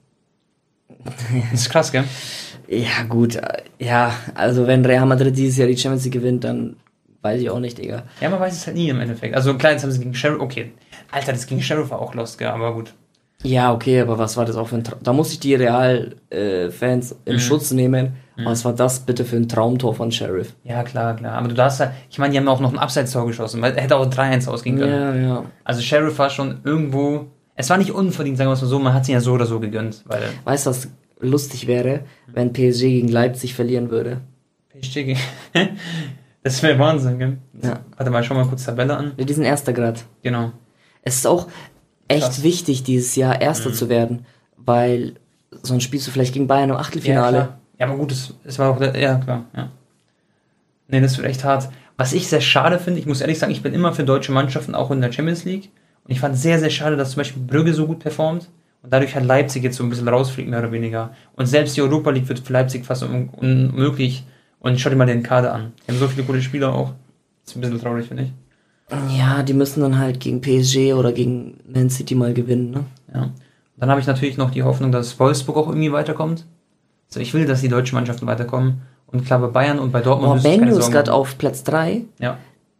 Das ist krass, gell? Ja, gut. äh, Ja, also wenn Real Madrid dieses Jahr die Champions League gewinnt, dann weiß ich auch nicht, Digga. Ja, man weiß es halt nie im Endeffekt. Also klar, jetzt haben sie gegen Sheriff, okay. Alter, das gegen Sheriff war auch lost, gell, aber gut. Ja, okay, aber was war das auch für ein Traum? Da muss ich die Real-Fans in Mhm. Schutz nehmen. Was war das bitte für ein Traumtor von Sheriff? Ja, klar, klar. Aber du darfst ja, ich meine, die haben auch noch ein Abseits-Tor geschossen, weil er hätte auch drei eins ausgehen können. Ja, ja. Also Sheriff war schon irgendwo, es war nicht unverdient, sagen wir es mal so, man hat sie ja so oder so gegönnt, weil Weißt du, was lustig wäre, wenn P S G gegen Leipzig verlieren würde? P S G, gegen- das wäre Wahnsinn, gell? Ja. Warte mal, schau mal kurz Tabelle an. Ja, die sind Erster grad. Genau. Es ist auch echt Krass. wichtig, dieses Jahr Erster zu werden, weil sonst spielst du vielleicht gegen Bayern im Achtelfinale. Ja, klar. Ja, aber gut, es, es war auch, der, ja, klar, ja. Nee, das wird echt hart. Was ich sehr schade finde, ich muss ehrlich sagen, ich bin immer für deutsche Mannschaften auch in der Champions League. Und ich fand sehr, sehr schade, dass zum Beispiel Brügge so gut performt. Und dadurch hat Leipzig jetzt so ein bisschen rausfliegt, mehr oder weniger. Und selbst die Europa League wird für Leipzig fast un- unmöglich. Und schau dir mal den Kader an. Die haben so viele gute Spieler auch. Das ist ein bisschen traurig, finde ich. Ja, die müssen dann halt gegen P S G oder gegen Man City mal gewinnen, ne? Ja. Und dann habe ich natürlich noch die Hoffnung, dass Wolfsburg auch irgendwie weiterkommt. Also ich will, dass die deutschen Mannschaften weiterkommen. Und klar, bei Bayern und bei Dortmund Oh, müsste ich keine Menu ist Sorgen gerade machen. auf Platz drei. Ja.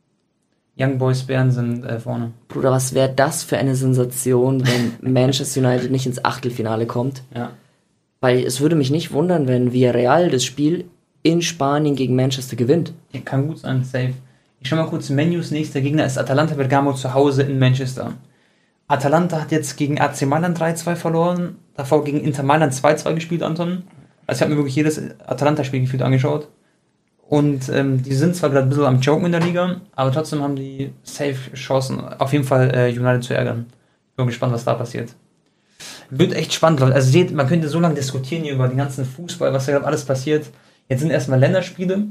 Young Boys Bern sind äh, vorne. Bruder, was wäre das für eine Sensation, wenn Manchester United nicht ins Achtelfinale kommt? Ja. Weil es würde mich nicht wundern, wenn Villarreal das Spiel in Spanien gegen Manchester gewinnt. Ja, kann gut sein, safe. Ich schau mal kurz Menus. Nächster Gegner ist Atalanta Bergamo zu Hause in Manchester. Atalanta hat jetzt gegen A C Mailand drei zwei verloren. Davor gegen Inter Mailand zwei zwei gespielt, Anton. Also ich habe mir wirklich jedes Atalanta-Spiel gefühlt angeschaut. Und ähm, die sind zwar gerade ein bisschen am Joken in der Liga, aber trotzdem haben die safe Chancen, auf jeden Fall äh, United zu ärgern. Bin gespannt, was da passiert. Wird echt spannend, Leute. Also seht, man könnte so lange diskutieren hier über den ganzen Fußball, was da gerade alles passiert. Jetzt sind erstmal Länderspiele.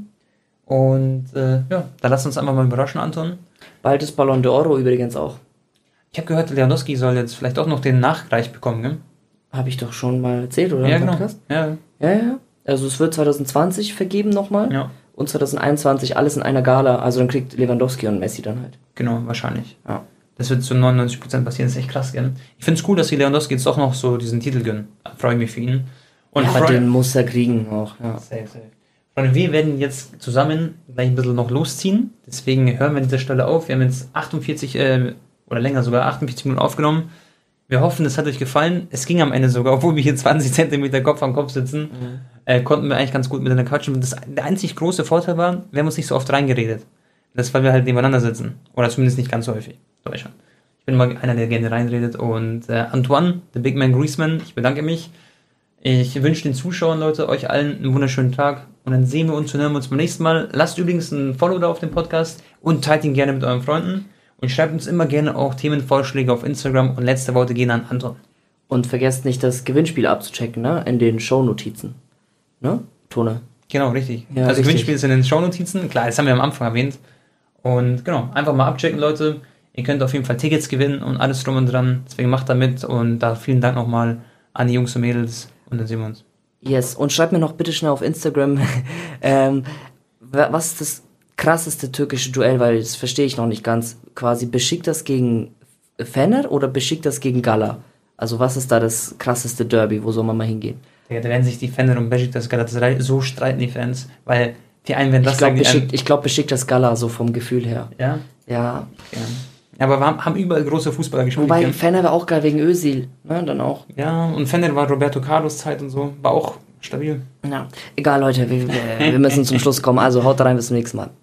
Und äh, ja, da lasst uns einfach mal überraschen, Anton. Bald ist Ballon d'Oro übrigens auch. Ich habe gehört, Lewandowski soll jetzt vielleicht auch noch den Nachreich bekommen, gell? Habe ich doch schon mal erzählt, oder? Ja, im genau. Podcast? Ja, Ja, ja. Also es wird zwanzig zwanzig vergeben nochmal. ja, Und zwanzig einundzwanzig alles in einer Gala. Also dann kriegt Lewandowski und Messi dann halt. genau, wahrscheinlich. Ja. Das wird zu neunundneunzig Prozent passieren, das ist echt krass, gell? Ich finde es cool, dass die Lewandowski jetzt doch noch so diesen Titel gönnen. Freue ich mich für ihn. Und ja, aber freu- den muss er kriegen auch. Ja. Safe, safe. Freunde, wir werden jetzt zusammen gleich ein bisschen noch losziehen. Deswegen hören wir an dieser Stelle auf. Wir haben jetzt achtundvierzig, äh, oder länger sogar, achtundvierzig Minuten aufgenommen. Wir hoffen, es hat euch gefallen. Es ging am Ende sogar, obwohl wir hier zwanzig Zentimeter Kopf am Kopf sitzen, mhm. äh, konnten wir eigentlich ganz gut miteinander quatschen. Das, der einzig große Vorteil war, wir haben uns nicht so oft reingeredet. Das ist, weil wir halt nebeneinander sitzen. Oder zumindest nicht ganz so häufig. Deutschland. Ich bin mal einer, der gerne reinredet. Und äh, Antoine, the Big Man Griezmann, ich bedanke mich. Ich wünsche den Zuschauern, Leute, euch allen einen wunderschönen Tag. Und dann sehen wir uns und hören wir uns beim nächsten Mal. Lasst übrigens ein Follow da auf dem Podcast und teilt ihn gerne mit euren Freunden. Und schreibt uns immer gerne auch Themenvorschläge auf Instagram. Und letzte Worte gehen an Anton. Und vergesst nicht, das Gewinnspiel abzuchecken, ne? In den Shownotizen. Ne? Tone. Genau, richtig. Ja, also richtig. Gewinnspiel ist in den Shownotizen. Klar, das haben wir am Anfang erwähnt. Und genau, einfach mal abchecken, Leute. Ihr könnt auf jeden Fall Tickets gewinnen und alles drum und dran. Deswegen macht da mit. Und da vielen Dank nochmal an die Jungs und Mädels. Und dann sehen wir uns. Yes. Und schreibt mir noch bitte schnell auf Instagram, ähm, wa- was ist das krasseste türkische Duell, weil das verstehe ich noch nicht ganz. Quasi Besiktas gegen Fener oder Besiktas gegen Gala? Also was ist da das krasseste Derby? Wo soll man mal hingehen? Digga, da werden sich die Fener und Besiktas Galatasaray so streiten, die Fans. Weil die einen werden das Ich glaube, sagen, die Beşik- anderen- ich glaub, Besiktas Gala, so vom Gefühl her. Ja? Ja. Ja. Aber wir haben, haben überall große Fußballer gespielt. Wobei, gell? Fener war auch geil wegen Özil. Ne, dann auch. Ja, und Fener war Roberto Carlos Zeit und so. War auch stabil. Ja. Egal, Leute, wir, wir, wir müssen zum Schluss kommen. Also haut rein, bis zum nächsten Mal.